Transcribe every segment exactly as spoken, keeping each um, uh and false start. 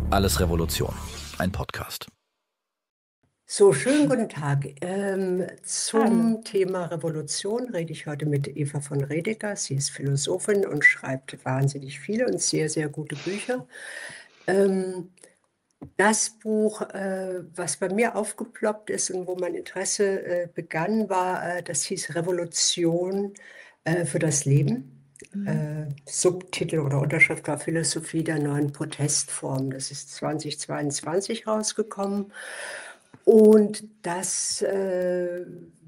Alles Revolution, ein Podcast. So, schönen guten Tag. Ähm, zum Hallo. Thema Revolution rede ich heute mit Eva von Redeker. Sie ist Philosophin und schreibt wahnsinnig viele und sehr, sehr gute Bücher. Ähm, das Buch, äh, was bei mir aufgeploppt ist und wo mein Interesse äh, begann, war, äh, das hieß Revolution äh, für das Leben. Mhm. Äh, Subtitel oder Unterschrift war Philosophie der neuen Protestform. Das ist zweitausendzweiundzwanzig rausgekommen. Und das, äh,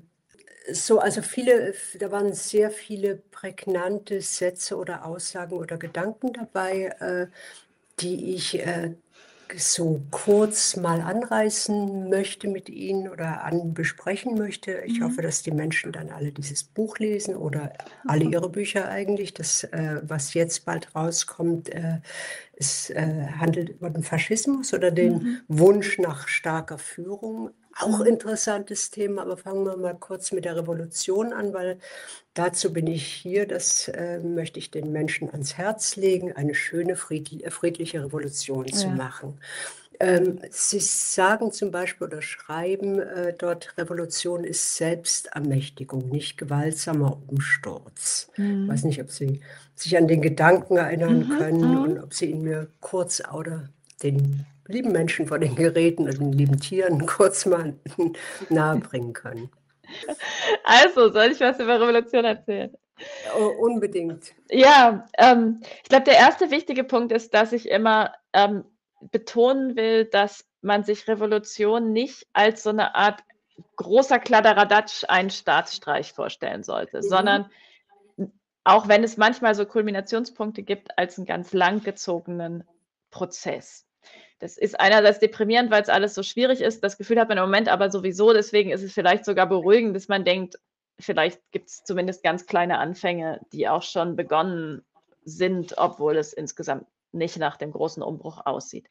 so, also viele, da waren sehr viele prägnante Sätze oder Aussagen oder Gedanken dabei, äh, die ich äh, so kurz mal anreißen möchte mit Ihnen oder an besprechen möchte. Ich Mhm. hoffe, dass die Menschen dann alle dieses Buch lesen oder alle Ihre Bücher eigentlich. Das, äh, was jetzt bald rauskommt, äh, es äh, handelt über den Faschismus oder den Mhm. Wunsch nach starker Führung. Auch Mhm. interessantes Thema, aber fangen wir mal kurz mit der Revolution an, weil dazu bin ich hier. Das äh, möchte ich den Menschen ans Herz legen, eine schöne friedli- friedliche Revolution zu Ja. machen. Ähm, Sie sagen zum Beispiel oder schreiben äh, dort, Revolution ist Selbstermächtigung, nicht gewaltsamer Umsturz. Ich weiß Mhm. nicht, ob Sie sich an den Gedanken erinnern Mhm. können und Mhm. ob Sie ihn mir kurz oder den lieben Menschen vor den Geräten und den lieben Tieren kurz mal nahebringen können. Also, soll ich was über Revolution erzählen? Oh, unbedingt. Ja, ähm, ich glaube, der erste wichtige Punkt ist, dass ich immer ähm, betonen will, dass man sich Revolution nicht als so eine Art großer Kladderadatsch, einen Staatsstreich vorstellen sollte, Mhm. sondern auch wenn es manchmal so Kulminationspunkte gibt, als einen ganz langgezogenen Prozess. Das ist einerseits deprimierend, weil es alles so schwierig ist. Das Gefühl hat man im Moment aber sowieso. Deswegen ist es vielleicht sogar beruhigend, dass man denkt, vielleicht gibt es zumindest ganz kleine Anfänge, die auch schon begonnen sind, obwohl es insgesamt nicht nach dem großen Umbruch aussieht.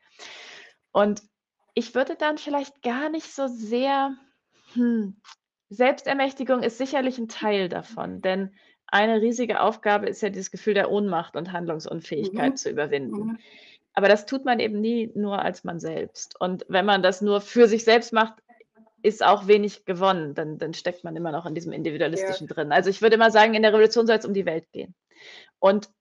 Und ich würde dann vielleicht gar nicht so sehr, hm, Selbstermächtigung ist sicherlich ein Teil davon, denn eine riesige Aufgabe ist ja dieses Gefühl der Ohnmacht und Handlungsunfähigkeit Mhm. zu überwinden. Mhm. Aber das tut man eben nie nur als man selbst. Und wenn man das nur für sich selbst macht, ist auch wenig gewonnen. Dann, dann steckt man immer noch in diesem Ja. Individualistischen drin. Also ich würde immer sagen, in der Revolution soll es um die Welt gehen. Und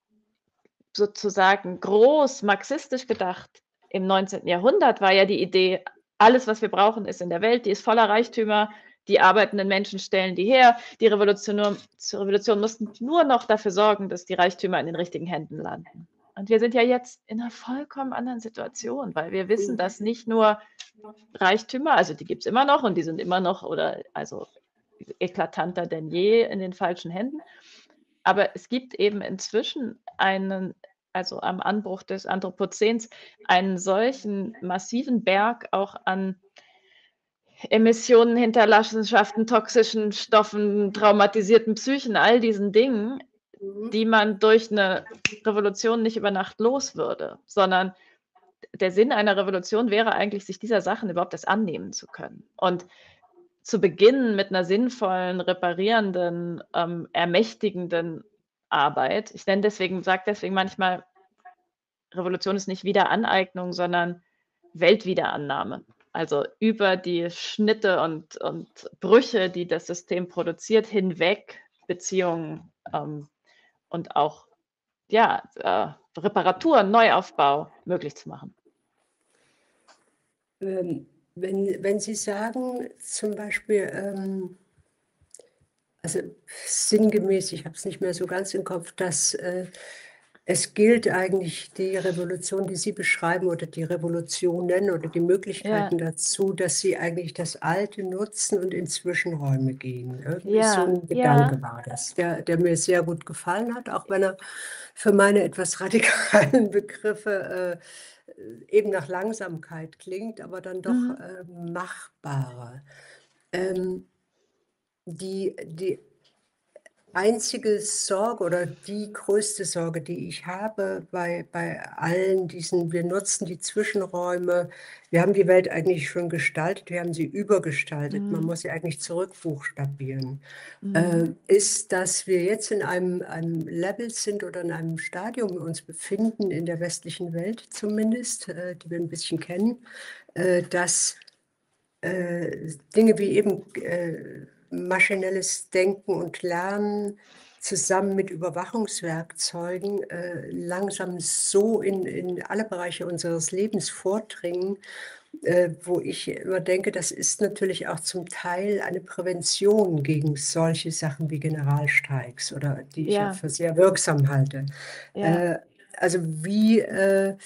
sozusagen groß marxistisch gedacht im neunzehnten Jahrhundert war ja die Idee, alles, was wir brauchen, ist in der Welt, die ist voller Reichtümer, die arbeitenden Menschen stellen die her. Die Revolution, zur Revolution mussten nur noch dafür sorgen, dass die Reichtümer in den richtigen Händen landen. Und wir sind ja jetzt in einer vollkommen anderen Situation, weil wir wissen, Mhm. dass nicht nur Reichtümer, also die gibt es immer noch und die sind immer noch oder also eklatanter denn je in den falschen Händen. Aber es gibt eben inzwischen einen, also am Anbruch des Anthropozäns, einen solchen massiven Berg auch an Emissionen, Hinterlassenschaften, toxischen Stoffen, traumatisierten Psychen, all diesen Dingen, Mhm. die man durch eine Revolution nicht über Nacht los würde, sondern der Sinn einer Revolution wäre eigentlich, sich dieser Sachen überhaupt erst annehmen zu können. Und zu beginnen mit einer sinnvollen, reparierenden, ähm, ermächtigenden Arbeit. Ich nenne deswegen, sage deswegen manchmal, Revolution ist nicht Wiederaneignung, sondern Weltwiederannahme. Also über die Schnitte und, und Brüche, die das System produziert, hinweg Beziehungen ähm, und auch ja, äh, Reparatur, Neuaufbau möglich zu machen. Ähm, wenn, wenn Sie sagen, zum Beispiel, ähm, also sinngemäß, ich habe es nicht mehr so ganz im Kopf, dass äh, es gilt eigentlich die Revolution, die Sie beschreiben, oder die Revolutionen oder die Möglichkeiten Ja, dazu, dass sie eigentlich das Alte nutzen und in Zwischenräume gehen. Irgendwie so ja, ein Gedanke ja, war das, der, der mir sehr gut gefallen hat, auch wenn er für meine etwas radikalen Begriffe äh, eben nach Langsamkeit klingt, aber dann doch mhm, äh, machbarer. Ähm, die, die einzige Sorge oder die größte Sorge, die ich habe bei, bei allen diesen, wir nutzen die Zwischenräume, wir haben die Welt eigentlich schon gestaltet, wir haben sie übergestaltet, man Mhm. muss sie eigentlich zurückbuchstabieren, äh, Mhm. ist, dass wir jetzt in einem, einem Level sind oder in einem Stadium uns befinden, in der westlichen Welt zumindest, äh, die wir ein bisschen kennen, äh, dass äh, Dinge wie eben äh, maschinelles Denken und Lernen zusammen mit Überwachungswerkzeugen äh, langsam so in, in alle Bereiche unseres Lebens vordringen, äh, wo ich immer denke, das ist natürlich auch zum Teil eine Prävention gegen solche Sachen wie Generalstreiks oder die ich ja Ja, für sehr wirksam halte. ja. Äh, also wie, äh,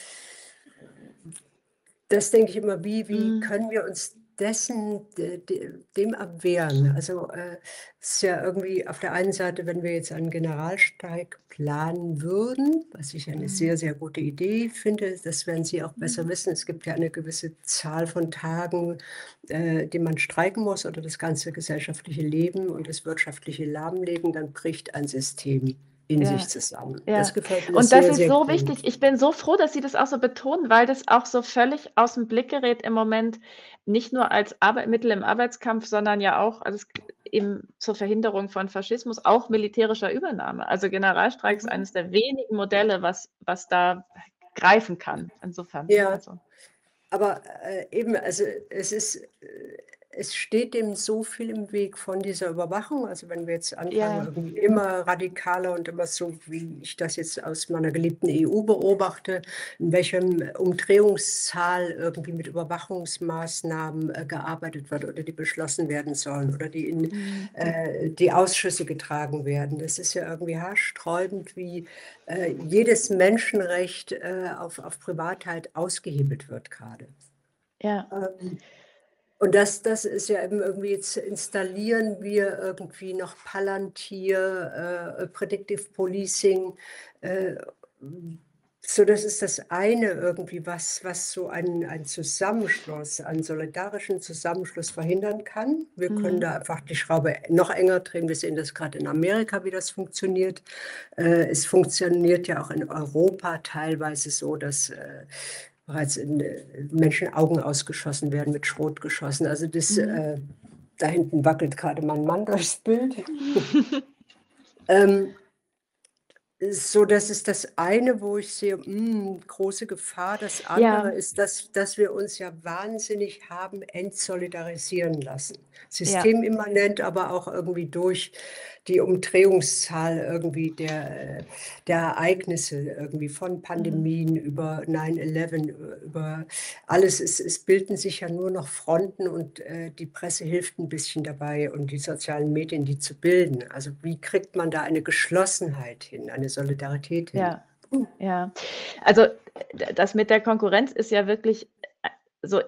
das denke ich immer, wie, wie Mhm. können wir uns dessen, de, de, dem abwehren? Also äh, es ist ja irgendwie auf der einen Seite, wenn wir jetzt einen Generalstreik planen würden, was ich eine Mhm. sehr, sehr gute Idee finde, das werden Sie auch besser Mhm. wissen. Es gibt ja eine gewisse Zahl von Tagen, äh, die man streiken muss oder das ganze gesellschaftliche Leben und das wirtschaftliche Lahmlegen, dann bricht ein System in sich Ja, zusammen. Das ja. gefällt mir Und das sehr, ist sehr so gut. wichtig. Ich bin so froh, dass Sie das auch so betonen, weil das auch so völlig aus dem Blick gerät im Moment, nicht nur als Arbeit Mittel im Arbeitskampf, sondern ja auch, also es eben zur Verhinderung von Faschismus, auch militärischer Übernahme. Also Generalstreik ist Mhm. eines der wenigen Modelle, was was da greifen kann. Insofern, Ja. also Aber äh, eben, also es ist, äh, es steht dem so viel im Weg von dieser Überwachung. Also wenn wir jetzt anfangen, ja, irgendwie immer radikaler und immer so, wie ich das jetzt aus meiner geliebten E U beobachte, in welchem Umdrehungszahl irgendwie mit Überwachungsmaßnahmen äh, gearbeitet wird oder die beschlossen werden sollen oder die in mhm, äh, die Ausschüsse getragen werden. Das ist ja irgendwie haarsträubend, wie äh, jedes Menschenrecht äh, auf, auf Privatheit ausgehebelt wird gerade. ja, Ähm, und das, das ist ja eben irgendwie, jetzt installieren wir irgendwie noch Palantir, äh, Predictive Policing, äh, so das ist das eine irgendwie, was, was so einen, einen Zusammenschluss, einen solidarischen Zusammenschluss verhindern kann. Wir können mhm, da einfach die Schraube noch enger drehen. Wir sehen das gerade in Amerika, wie das funktioniert. Äh, es funktioniert ja auch in Europa teilweise so, dass äh, bereits in, äh, Menschen Augen ausgeschossen werden, mit Schrot geschossen. Also das, mhm. äh, da hinten wackelt gerade mein Mann durchs Bild. ähm, so, das ist das eine, wo ich sehe, mh, große Gefahr. Das andere Ja, ist, dass, dass wir uns ja wahnsinnig haben entsolidarisieren lassen. ja, Systemimmanent, aber auch irgendwie durch die Umdrehungszahl irgendwie der, äh, der Ereignisse, irgendwie von mhm, Pandemien über neun elf, über alles. Es, es bilden sich ja nur noch Fronten und äh, die Presse hilft ein bisschen dabei und die sozialen Medien, die zu bilden. Also wie kriegt man da eine Geschlossenheit hin, eine Solidarität hin? ja, ja. Also, d das mit der Konkurrenz ist ja wirklich, äh, so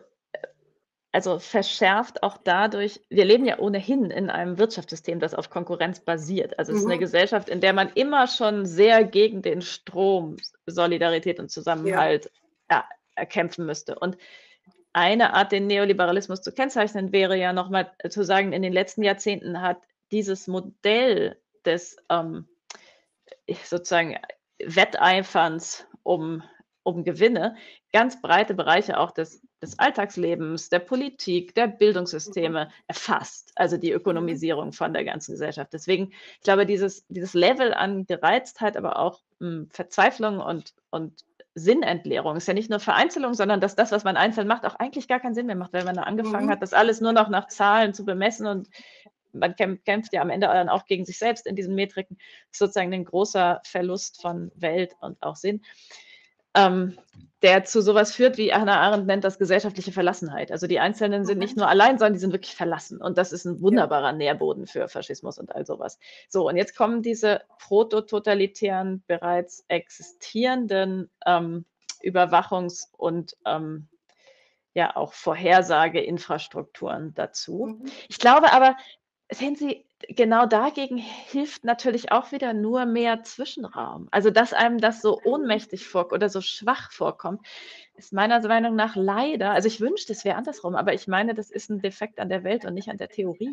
also verschärft auch dadurch, wir leben ja ohnehin in einem Wirtschaftssystem, das auf Konkurrenz basiert. Also, es ist 'ne Mhm. Gesellschaft, in der man immer schon sehr gegen den Strom Solidarität und Ja. Zusammenhalt, ja, erkämpfen müsste. Und eine Art, den Neoliberalismus zu kennzeichnen, wäre ja noch mal zu sagen, in den letzten Jahrzehnten hat dieses Modell des, ähm, sozusagen Wetteiferns um um Gewinne ganz breite Bereiche auch des des Alltagslebens, der Politik, der Mhm. Bildungssysteme erfasst, also die Mhm. Ökonomisierung von der ganzen Gesellschaft. Deswegen, ich glaube, dieses dieses Level an Gereiztheit, aber auch, hm, Verzweiflung und und Sinnentleerung ist ja nicht nur Vereinzelung, sondern dass das, was man einzeln macht, auch eigentlich gar keinen Sinn mehr macht, weil man da angefangen Mhm. hat, das alles nur noch nach Zahlen zu bemessen und man kämpft kämpft ja am Ende dann auch gegen sich selbst in diesen Metriken. Sozusagen ein großer Verlust von Welt und auch Sinn, ähm, der zu sowas führt, wie Hannah Arendt nennt das gesellschaftliche Verlassenheit. Also die Einzelnen sind nicht Mhm. nur allein, sondern die sind wirklich verlassen. Und das ist ein Ja. wunderbarer Nährboden für Faschismus und all sowas. So, und jetzt kommen diese protototalitären, bereits existierenden ähm, Überwachungs- und ähm, ja auch Vorhersageinfrastrukturen dazu. Mhm. Ich glaube aber, sehen Sie, genau dagegen hilft natürlich auch wieder nur mehr Zwischenraum. Also, dass einem das so Mhm. ohnmächtig vor oder so schwach vorkommt, ist meiner Meinung nach leider, also, ich wünschte, es wäre andersrum, aber ich meine, das ist 'n Defekt an der Welt und nicht an der Theorie.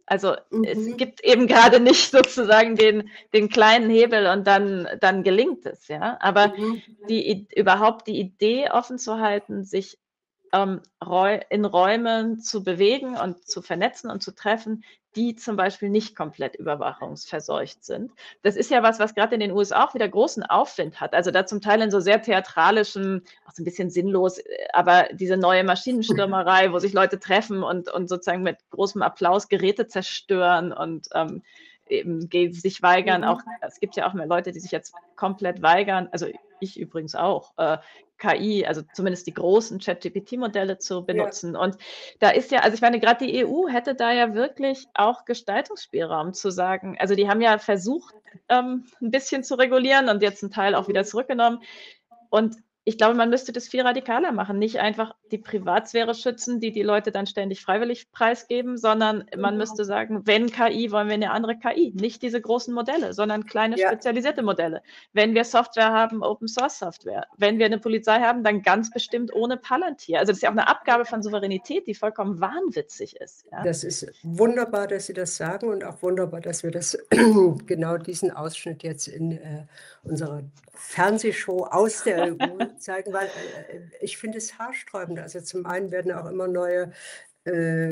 Also es Mhm. gibt eben gerade nicht sozusagen den, den kleinen Hebel und dann, dann gelingt es, ja. Aber Mhm. die, überhaupt die Idee offen zu halten, sich ähm, in Räumen zu bewegen und zu vernetzen und zu treffen, die zum Beispiel nicht komplett überwachungsverseucht sind. Das ist ja was, was gerade in den U S A auch wieder großen Aufwind hat. Also da zum Teil in so sehr theatralischen, auch so ein bisschen sinnlos, aber diese neue Maschinenstürmerei, wo sich Leute treffen und, und sozusagen mit großem Applaus Geräte zerstören und ähm, eben sich weigern. Auch, es gibt ja auch mehr Leute, die sich jetzt komplett weigern, also ich übrigens auch, äh, K I, also zumindest die großen ChatGPT-Modelle zu benutzen. Ja. Und da ist ja, also ich meine, gerade die E U hätte da ja wirklich auch Gestaltungsspielraum zu sagen. Also die haben ja versucht, ähm, ein bisschen zu regulieren und jetzt einen Teil auch wieder zurückgenommen. Und ich glaube, man müsste das viel radikaler machen. Nicht einfach die Privatsphäre schützen, die die Leute dann ständig freiwillig preisgeben, sondern man müsste sagen, wenn K I, wollen wir eine andere K I. Nicht diese großen Modelle, sondern kleine Ja. spezialisierte Modelle. Wenn wir Software haben, Open Source Software. Wenn wir eine Polizei haben, dann ganz bestimmt ohne Palantir. Also das ist ja auch eine Abgabe von Souveränität, die vollkommen wahnwitzig ist. Ja? Das ist wunderbar, dass Sie das sagen und auch wunderbar, dass wir das genau diesen Ausschnitt jetzt in äh, unserer Fernsehshow aus der E U zeigen, weil äh, ich finde es haarsträubend. Also zum einen werden auch immer neue äh,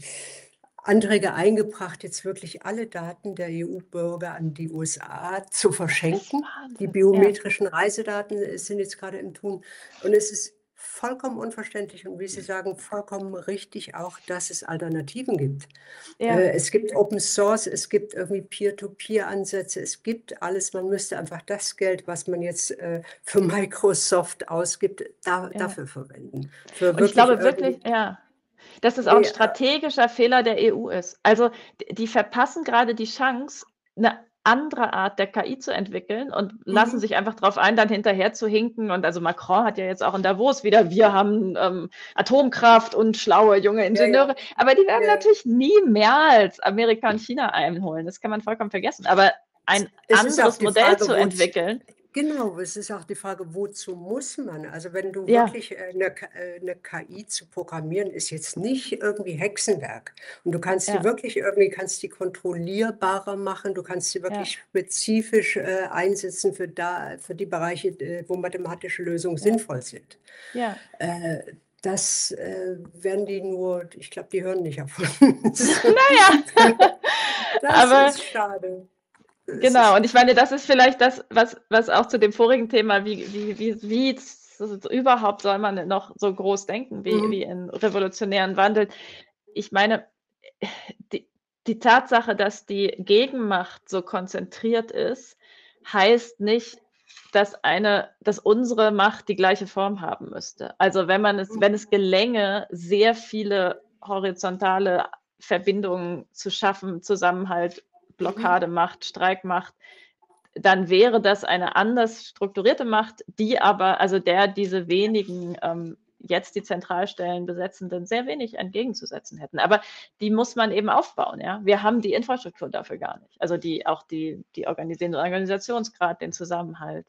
Anträge eingebracht, jetzt wirklich alle Daten der E U-Bürger an die U S A zu verschenken. Die biometrischen ja. Reisedaten sind jetzt gerade im Tun. Und es ist vollkommen unverständlich und wie Sie sagen, vollkommen richtig auch, dass es Alternativen gibt. Ja. Äh, es gibt Open Source, es gibt irgendwie Peer-to-Peer-Ansätze, es gibt alles. Man müsste einfach das Geld, was man jetzt äh, für Microsoft ausgibt, da, ja. dafür verwenden. Für und ich glaube wirklich, ja, dass es auch ein strategischer Fehler der E U ist. Also die verpassen gerade die Chance, eine andere Art der K I zu entwickeln und mhm. lassen sich einfach darauf ein, dann hinterher zu hinken. Und also Macron hat ja jetzt auch in Davos wieder, wir haben ähm, Atomkraft und schlaue junge Ingenieure. Ja, ja. Aber die werden ja. natürlich nie mehr als Amerika und China einholen. Das kann man vollkommen vergessen. Aber ein es anderes Modell Frage, zu entwickeln. Genau, es ist auch die Frage, wozu muss man? Also wenn du ja. wirklich eine, eine K I zu programmieren, ist jetzt nicht irgendwie Hexenwerk. Und du kannst ja. die wirklich irgendwie, kannst die kontrollierbarer machen, du kannst sie wirklich ja. spezifisch äh, einsetzen für, da, für die Bereiche, äh, wo mathematische Lösungen ja. sinnvoll sind. Ja. Äh, das äh, werden die nur, ich glaube, die hören nicht auf uns. Naja. Das Aber ist schade. Genau, und ich meine, das ist vielleicht das, was, was auch zu dem vorigen Thema, wie, wie, wie, wie überhaupt soll man noch so groß denken, wie, mhm. wie in revolutionären Wandel. Ich meine, die, die Tatsache, dass die Gegenmacht so konzentriert ist, heißt nicht, dass eine, dass unsere Macht die gleiche Form haben müsste. Also wenn man es, wenn es gelänge, sehr viele horizontale Verbindungen zu schaffen, Zusammenhalt, Blockademacht, Streikmacht, dann wäre das eine anders strukturierte Macht, die aber, also der diese wenigen ähm, jetzt die Zentralstellen besetzenden sehr wenig entgegenzusetzen hätten. Aber die muss man eben aufbauen. Ja? Wir haben die Infrastruktur dafür gar nicht. Also die, auch die, die Organis- Organisationsgrad, den Zusammenhalt.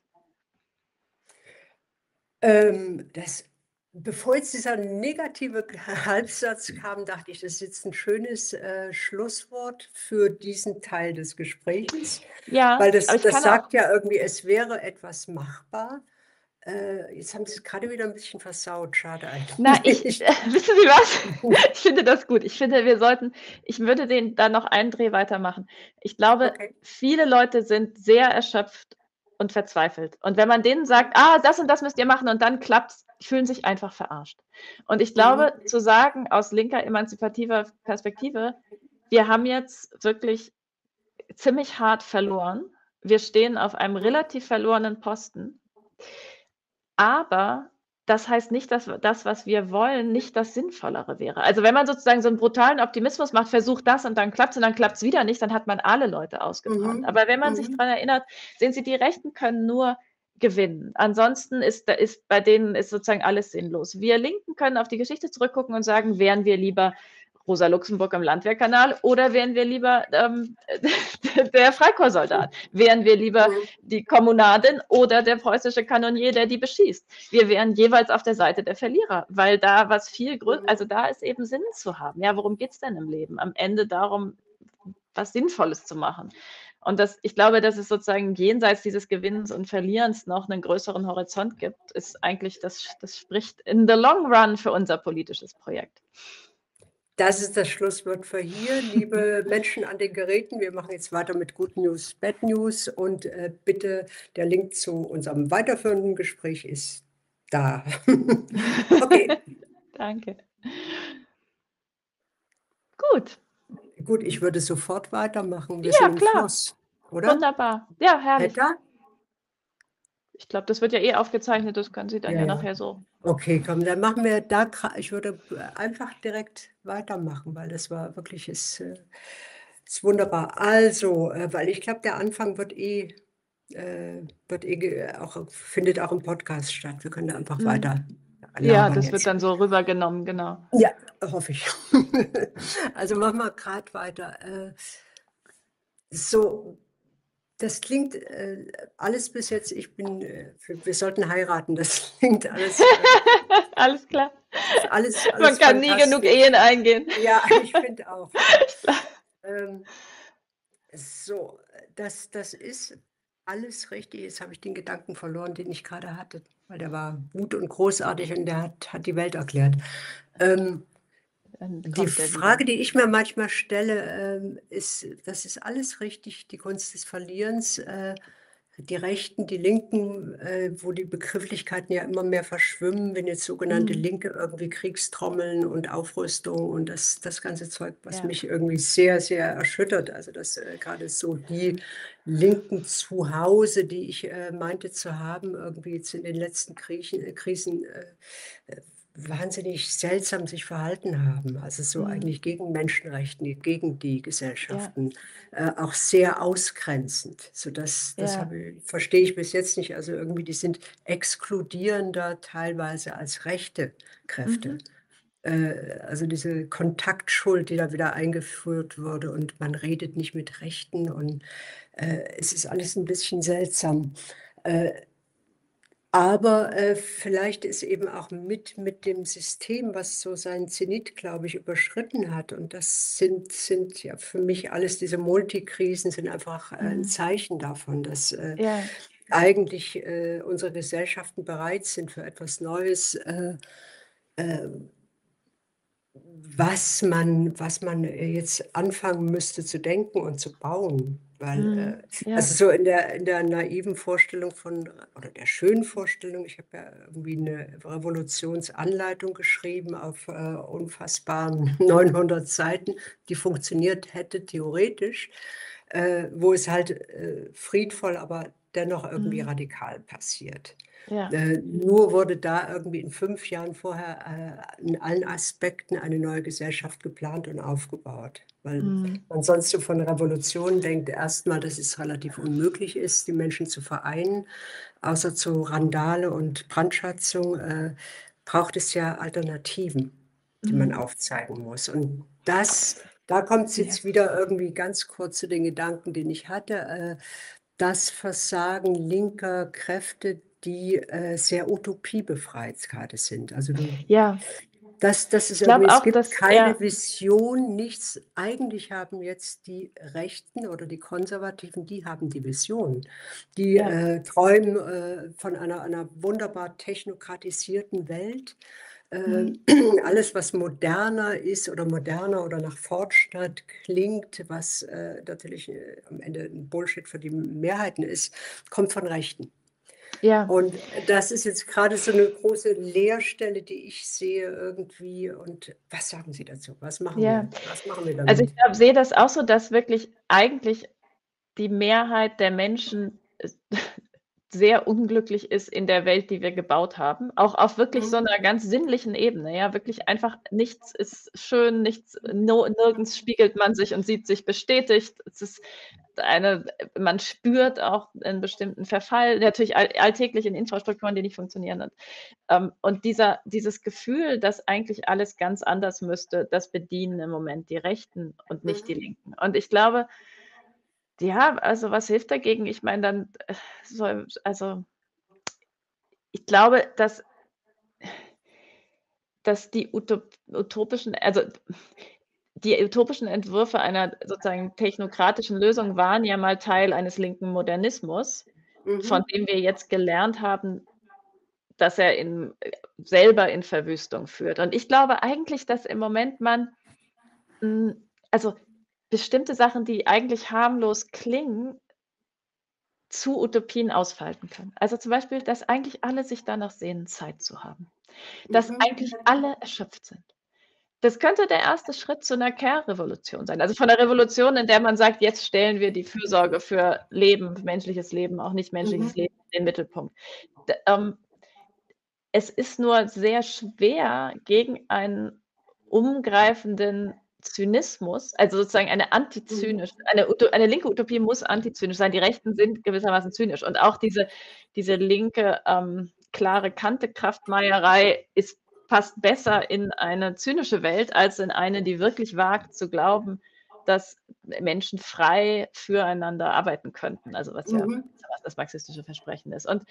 Ähm, das Bevor jetzt dieser negative Halbsatz kam, dachte ich, das ist jetzt ein schönes äh, Schlusswort für diesen Teil des Gesprächs. Ja, weil das, aber ich das kann sagt auch, ja irgendwie, es wäre etwas machbar. Äh, jetzt haben Sie es gerade wieder ein bisschen versaut, schade eigentlich. Na, ich, äh, wissen Sie was? Ich finde das gut. Ich finde, wir sollten, ich würde den da noch einen Dreh weitermachen. Ich glaube, Okay. viele Leute sind sehr erschöpft und verzweifelt. Und wenn man denen sagt, ah, das und das müsst ihr machen und dann klappt's, fühlen sich einfach verarscht. Und ich glaube, Mhm. zu sagen, aus linker emanzipativer Perspektive, wir haben jetzt wirklich ziemlich hart verloren. Wir stehen auf einem relativ verlorenen Posten. Aber das heißt nicht, dass das, was wir wollen, nicht das Sinnvollere wäre. Also wenn man sozusagen so einen brutalen Optimismus macht, versucht das und dann klappt es und dann klappt es wieder nicht, dann hat man alle Leute ausgebrannt. Mhm. Aber wenn man Mhm. sich daran erinnert, sehen Sie, die Rechten können nur gewinnen. Ansonsten ist, ist bei denen ist sozusagen alles sinnlos. Wir Linken können auf die Geschichte zurückgucken und sagen, wären wir lieber Rosa Luxemburg im Landwehrkanal oder wären wir lieber ähm, der Freikorpssoldat? Wären wir lieber die Kommunardin oder der preußische Kanonier, der die beschießt? Wir wären jeweils auf der Seite der Verlierer, weil da was viel größer, also da ist eben Sinn zu haben. Ja, worum geht es denn im Leben? Am Ende darum, was Sinnvolles zu machen. Und das, ich glaube, dass es sozusagen jenseits dieses Gewinnens und Verlierens noch einen größeren Horizont gibt, ist eigentlich, das, das spricht in the long run für unser politisches Projekt. Das ist das Schlusswort für hier. Liebe Menschen an den Geräten, wir machen jetzt weiter mit Good News, Bad News und äh, bitte der Link zu unserem weiterführenden Gespräch ist da. Okay. Danke. Gut. Gut, ich würde sofort weitermachen. Wir Ja, sind im klar. Fluss, oder? Wunderbar. Ja, herrlich. Petter? Ich glaube, das wird ja eh aufgezeichnet, das können Sie dann Ja, ja, ja. nachher so. Okay, komm, dann machen wir da, gra- ich würde einfach direkt weitermachen, weil das war wirklich, ist, äh, ist wunderbar. Also, äh, weil ich glaube, der Anfang wird eh, äh, wird eh ge- auch, findet auch im Podcast statt. Wir können da einfach Mhm. weiter Ja, labern das jetzt. wird dann so rübergenommen, genau. Ja, hoffe ich. Also machen wir gerade weiter. Äh, So, das klingt äh, alles bis jetzt, ich bin, äh, wir wir sollten heiraten, das klingt alles, äh, Alles klar. alles, Man alles kann nie genug fantastisch. Ehen eingehen. Ja, ich finde auch. Ähm, so, das, das ist alles richtig. Jetzt habe ich den Gedanken verloren, den ich gerade hatte, weil der war gut und großartig und der hat, hat die Welt erklärt. Ähm, Dann Die kommt der Frage, wieder. die ich mir manchmal stelle, ähm, ist, das ist alles richtig, die Kunst des Verlierens, äh, die Rechten, die Linken, äh, wo die Begrifflichkeiten ja immer mehr verschwimmen, wenn jetzt sogenannte Mhm. Linke irgendwie Kriegstrommeln und Aufrüstung und das, das ganze Zeug, was Ja. mich irgendwie sehr, sehr erschüttert. Also dass äh, gerade so die Linken zu Hause, die ich äh, meinte zu haben, irgendwie jetzt in den letzten Kriechen, äh, Krisen äh, äh, wahnsinnig seltsam sich verhalten haben. Also so Mhm. eigentlich gegen Menschenrechte, gegen die Ja. Gesellschaften, äh, auch sehr ausgrenzend. So das, das Ja. habe ich, verstehe ich bis jetzt nicht. Also irgendwie, die sind exkludierender teilweise als rechte Kräfte. Mhm. Äh, also diese Kontaktschuld, die da wieder eingeführt wurde und man redet nicht mit Rechten und äh, es ist alles ein bisschen seltsam. Äh, aber äh, vielleicht ist eben auch mit, mit dem System, was so seinen Zenit, glaube ich, überschritten hat. Und das sind, sind ja für mich alles diese Multikrisen, sind einfach äh, ein Mhm. Zeichen davon, dass äh, Ja. eigentlich äh, unsere Gesellschaften bereit sind für etwas Neues, äh, äh, was man, was man äh, jetzt anfangen müsste zu denken und zu bauen. Weil, Mhm. äh, Ja. also so in der, in der naiven Vorstellung von, oder der schönen Vorstellung, ich habe ja irgendwie eine Revolutionsanleitung geschrieben auf äh, unfassbaren neunhundert Seiten, die funktioniert hätte theoretisch, äh, wo es halt äh, friedvoll, aber dennoch irgendwie Mhm. radikal passiert. Ja. Äh, nur wurde da irgendwie in fünf Jahren vorher äh, in allen Aspekten eine neue Gesellschaft geplant und aufgebaut. Weil Mhm. man sonst so von Revolution denkt, erstmal, dass es relativ unmöglich ist, die Menschen zu vereinen. Außer zu Randale und Brandschatzung äh, braucht es ja Alternativen, die man Mhm. aufzeigen muss. Und das, da kommt es Ja. jetzt wieder irgendwie ganz kurz zu den Gedanken, den ich hatte. Äh, das Versagen linker Kräfte, die äh, sehr utopiebefreit gerade sind. Also du, Ja. das, das ist Ich glaube irgendwie, es auch, gibt dass keine ja. Vision, nichts. Eigentlich haben jetzt die Rechten oder die Konservativen, die haben die Vision. Die Ja. äh, träumen äh, von einer, einer wunderbar technokratisierten Welt. Äh, Mhm. alles, was moderner ist oder moderner oder nach Fortschritt klingt, was äh, natürlich äh, am Ende ein Bullshit für die Mehrheiten ist, kommt von Rechten. Ja. Und das ist jetzt gerade so eine große Leerstelle, die ich sehe irgendwie. Und was sagen Sie dazu? Was machen Ja. wir? Was machen wir Also ich damit? glaube, sehe das auch so, dass wirklich eigentlich die Mehrheit der Menschen es sehr unglücklich ist in der Welt, die wir gebaut haben, auch auf wirklich so Mhm. 'ner ganz sinnlichen Ebene, ja, wirklich einfach nichts ist schön, nichts no nirgends spiegelt man sich und sieht sich bestätigt. Es ist eine man spürt auch 'n bestimmten Verfall, natürlich all alltäglich in Infrastrukturen, die nicht funktionieren und ähm, und dieser dieses Gefühl, dass eigentlich alles ganz anders müsste, das bedienen im Moment die Rechten und nicht die Mhm. Linken. Und ich glaube, ja, also was hilft dagegen? Ich meine, dann äh, soll also ich glaube, dass dass die Utop utopischen also die utopischen Entwürfe einer sozusagen technokratischen Lösung waren ja mal Teil eines linken Modernismus, von Mhm. dem wir jetzt gelernt haben, dass er in äh, selber in Verwüstung führt. Und ich glaube eigentlich, dass im Moment man hm, also bestimmte Sachen, die eigentlich harmlos klingen, zu Utopien ausfalten können. Also zum Beispiel, dass eigentlich alle sich danach sehnen, Zeit zu haben. Dass Mhm. eigentlich alle erschöpft sind. Das könnte der erste Schritt zu 'ner Care-Revolution sein. Also von 'ner Revolution, in der man sagt: „Jetzt stellen wir die Fürsorge für Leben, menschliches Leben, auch nichtmenschliches Mhm. Leben in den Mittelpunkt." D ähm, es ist nur sehr schwer, gegen einen umgreifenden Zynismus, also sozusagen eine Mhm. antizynisch eine Uto eine linke Utopie muss antizynisch sein. Die Rechten sind gewissermaßen zynisch und auch diese diese linke, ähm, klare Kante-Kraftmeierei ist passt besser in eine zynische Welt als in eine, die wirklich wagt zu glauben, dass Menschen frei füreinander arbeiten könnten, also was ja Mhm. was das marxistische Versprechen ist. Und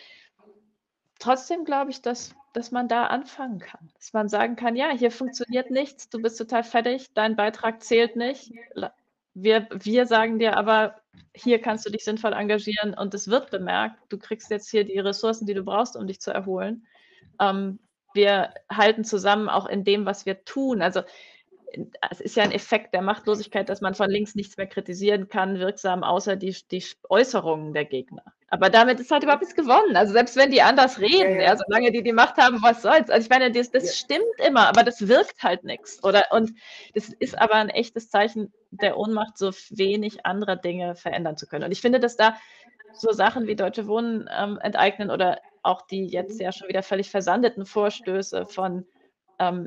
trotzdem glaube ich, dass dass man da anfangen kann. Dass man sagen kann: „Ja, hier funktioniert nichts, du bist total fertig, dein Beitrag zählt nicht. La wir wir sagen dir aber, hier kannst du dich sinnvoll engagieren und es wird bemerkt. Du kriegst jetzt hier die Ressourcen, die du brauchst, um dich zu erholen. Ähm, wir halten zusammen auch in dem, was wir tun." Also, äh, es ist ja 'n Effekt der Machtlosigkeit, dass man von links nichts mehr kritisieren kann wirksam, außer die die Äußerungen der Gegner. Aber damit ist halt überhaupt nichts gewonnen. Also, selbst wenn die anders Ja, reden, ja, ja. solange die die Macht haben, was soll's? Also, ich meine, das Ja. das stimmt immer, aber das wirkt halt nix, oder? Und das ist aber 'n echtes Zeichen der Ohnmacht, so wenig anderer Dinge verändern zu können. Und ich finde, dass da so Sachen wie Deutsche Wohnen, ähm, enteignen oder auch die jetzt Mhm. ja schon wieder völlig versandeten Vorstöße von, ähm,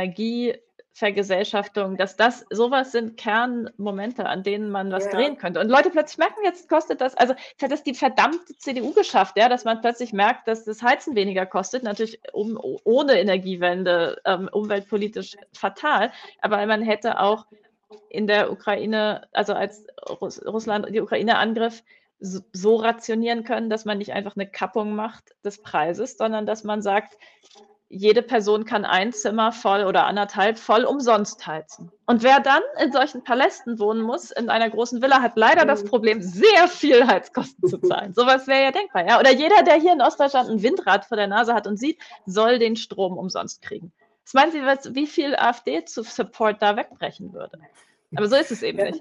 Energievergesellschaftung, dass das so was sind Kernmomente, an denen man was Ja. drehen könnte. Und Leute plötzlich merken, jetzt kostet das also, jetzt hat das die verdammte C D U geschafft, ja, dass man plötzlich merkt, dass das Heizen weniger kostet, natürlich um o ohne Energiewende, ähm, umweltpolitisch fatal. Aber man hätte auch in der Ukraine, also als Russ Russland die Ukraine angriff, s so rationieren können, dass man nicht einfach 'ne Kappung macht des Preises, sondern dass man sagt, jede Person kann ein Zimmer voll oder anderthalb voll umsonst heizen. Und wer dann in solchen Palästen wohnen muss, in einer großen Villa, hat leider das Mhm. Problem, sehr viel Heizkosten zu zahlen. So was wäre ja denkbar, ja? Oder jeder, der hier in Ostdeutschland 'n Windrad vor der Nase hat und sieht, soll den Strom umsonst kriegen. Was meinen Sie, was wie viel AfD zu Support da wegbrechen würde? Aber so ist es eben Ja. nicht.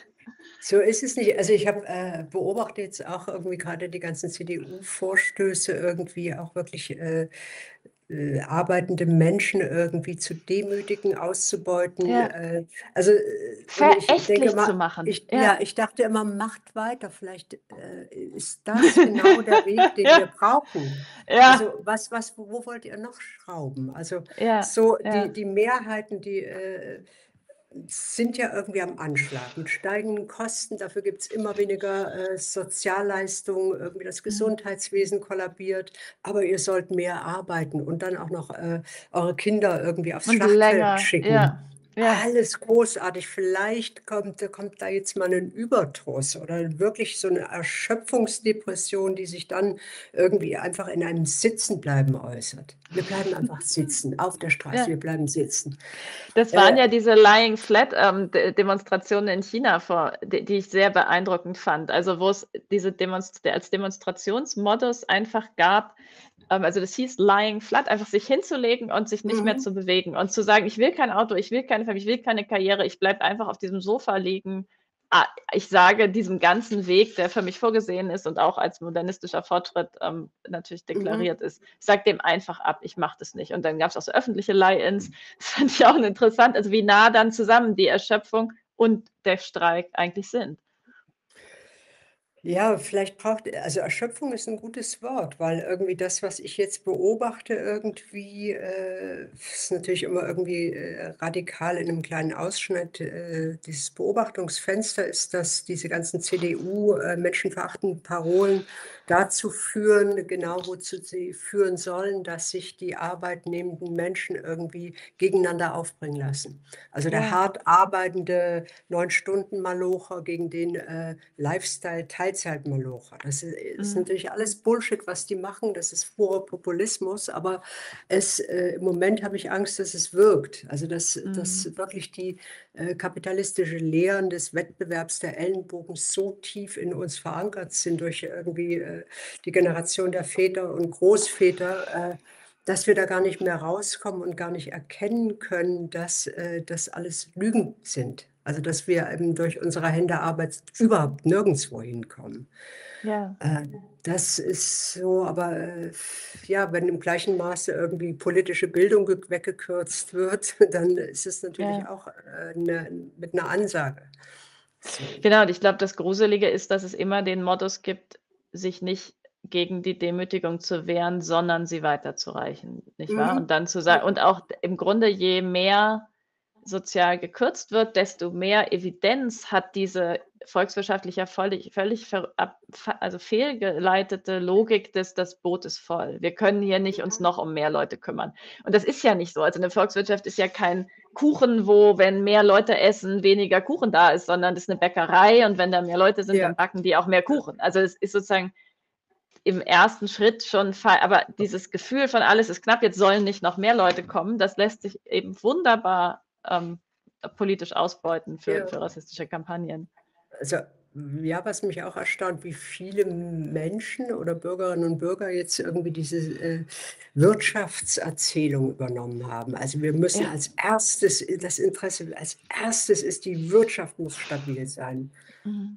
So ist es nicht. Also, ich habe, äh, beobachte jetzt auch irgendwie grade die ganzen C D U-Vorstöße irgendwie auch wirklich, äh, äh, arbeitende Menschen irgendwie zu demütigen, auszubeuten. Ja. Äh, also, äh, und ich denke Verächtlich mal, zu machen, ich ja. ja, ich dachte immer: „Macht weiter." Vielleicht, äh, ist das genau der Weg, den wir Ja. brauchen. Ja. Also, was was wo wollt ihr noch schrauben? Also, Ja, so die ja. die Mehrheiten, die, äh, sind ja irgendwie am Anschlag. Mit steigenden Kosten, dafür gibt's immer weniger, äh, Sozialleistungen, irgendwie das Mhm. Gesundheitswesen kollabiert, aber ihr sollt mehr arbeiten und dann auch noch, äh, eure Kinder irgendwie aufs Und Schlachtfeld länger, ja, schicken. ja. Alles großartig. Vielleicht kommt da kommt da jetzt mal 'nen Überdruss oder wirklich so 'ne Erschöpfungsdepression, die sich dann irgendwie einfach in einem Sitzenbleiben äußert. Wir bleiben einfach sitzen auf der Straße, Ja. wir bleiben sitzen. Das waren Äh ja diese Lying Flat, ähm, De Demonstrationen in China vor die die ich sehr beeindruckend fand. Also, wo's diese Demonst als Demonstrationsmodus einfach gab ähm, also das hieß Lying Flat, einfach sich hinzulegen und sich nicht mehr Mhm. zu bewegen und zu sagen: „Ich will kein Auto, ich will keine Familie, ich will keine Karriere, ich bleibe einfach auf diesem Sofa liegen. Ah, ich sage diesem ganzen Weg, der für mich vorgesehen ist und auch als modernistischer Fortschritt, ähm, natürlich Mhm. deklariert ist. Ich sage dem einfach ab, ich mache das nicht." Und dann gab's auch so öffentliche Lie-ins. Das fand ich auch interessant, also wie nah dann zusammen die Erschöpfung und der Streik eigentlich sind. Ja, vielleicht braucht also Erschöpfung ist 'n gutes Wort, weil irgendwie das, was ich jetzt beobachte irgendwie, äh, ist natürlich immer irgendwie, äh, radikal in 'nem kleinen Ausschnitt. Äh, dieses Beobachtungsfenster ist, dass diese ganzen C D U, äh, menschenverachtenden Parolen dazu führen genau wozu sie führen sollen, dass sich die arbeitnehmenden Menschen irgendwie gegeneinander aufbringen lassen. Also, der Ja. hart arbeitende neun Stunden Malocher gegen den, äh, Lifestyle Freizeitmalocher. Das i ist Mhm. natürlich alles Bullshit, was die machen. Das ist purer Populismus, aber es äh, im Moment habe ich Angst, dass es wirkt. Also, dass Mhm. dass wirklich die, äh, kapitalistische Lehren des Wettbewerbs der Ellenbogen so tief in uns verankert sind durch irgendwie, äh, die Generation der Väter und Großväter, äh, dass wir da gar nicht mehr rauskommen und gar nicht erkennen können, dass, äh, das alles Lügen sind. Also, dass wir eben durch unsere Hände Arbeit überhaupt nirgendswo hinkommen. Ja. Äh, das ist so, aber, äh, ja, wenn im gleichen Maße irgendwie politische Bildung ge weggekürzt wird, dann ist es natürlich Ja. auch, äh, 'ne mit 'ner Ansage. So. Genau, und ich glaube, das Gruselige ist, dass es immer den Modus gibt, sich nicht gegen die Demütigung zu wehren, sondern sie weiterzureichen, nicht wahr? Und Mhm. dann zu sa Ja. und auch d im Grunde, je mehr sozial gekürzt wird, desto mehr Evidenz hat diese volkswirtschaftlich ja völlig völlig ver ab fa also fehlgeleitete Logik des das Boot ist voll. Wir können hier nicht uns noch um mehr Leute kümmern. Und das ist ja nicht so. Also 'ne Volkswirtschaft ist ja kein Kuchen, wo, wenn mehr Leute essen, weniger Kuchen da ist, sondern das ist 'ne Bäckerei und wenn da mehr Leute sind, dann Ja. backen die auch mehr Kuchen. Also, es ist sozusagen im ersten Schritt schon fa aber dieses Gefühl von: „Alles ist knapp, jetzt sollen nicht noch mehr Leute kommen“, das lässt sich eben wunderbar, ähm, politisch ausbeuten für Ja. für rassistische Kampagnen. Also, ja, was mich auch erstaunt, wie viele M Menschen oder Bürgerinnen und Bürger jetzt irgendwie diese, äh, Wirtschaftserzählung übernommen haben. Also, wir müssen Ja. als erstes äh, das Interesse als erstes ist die Wirtschaft muss stabil sein. Mhm.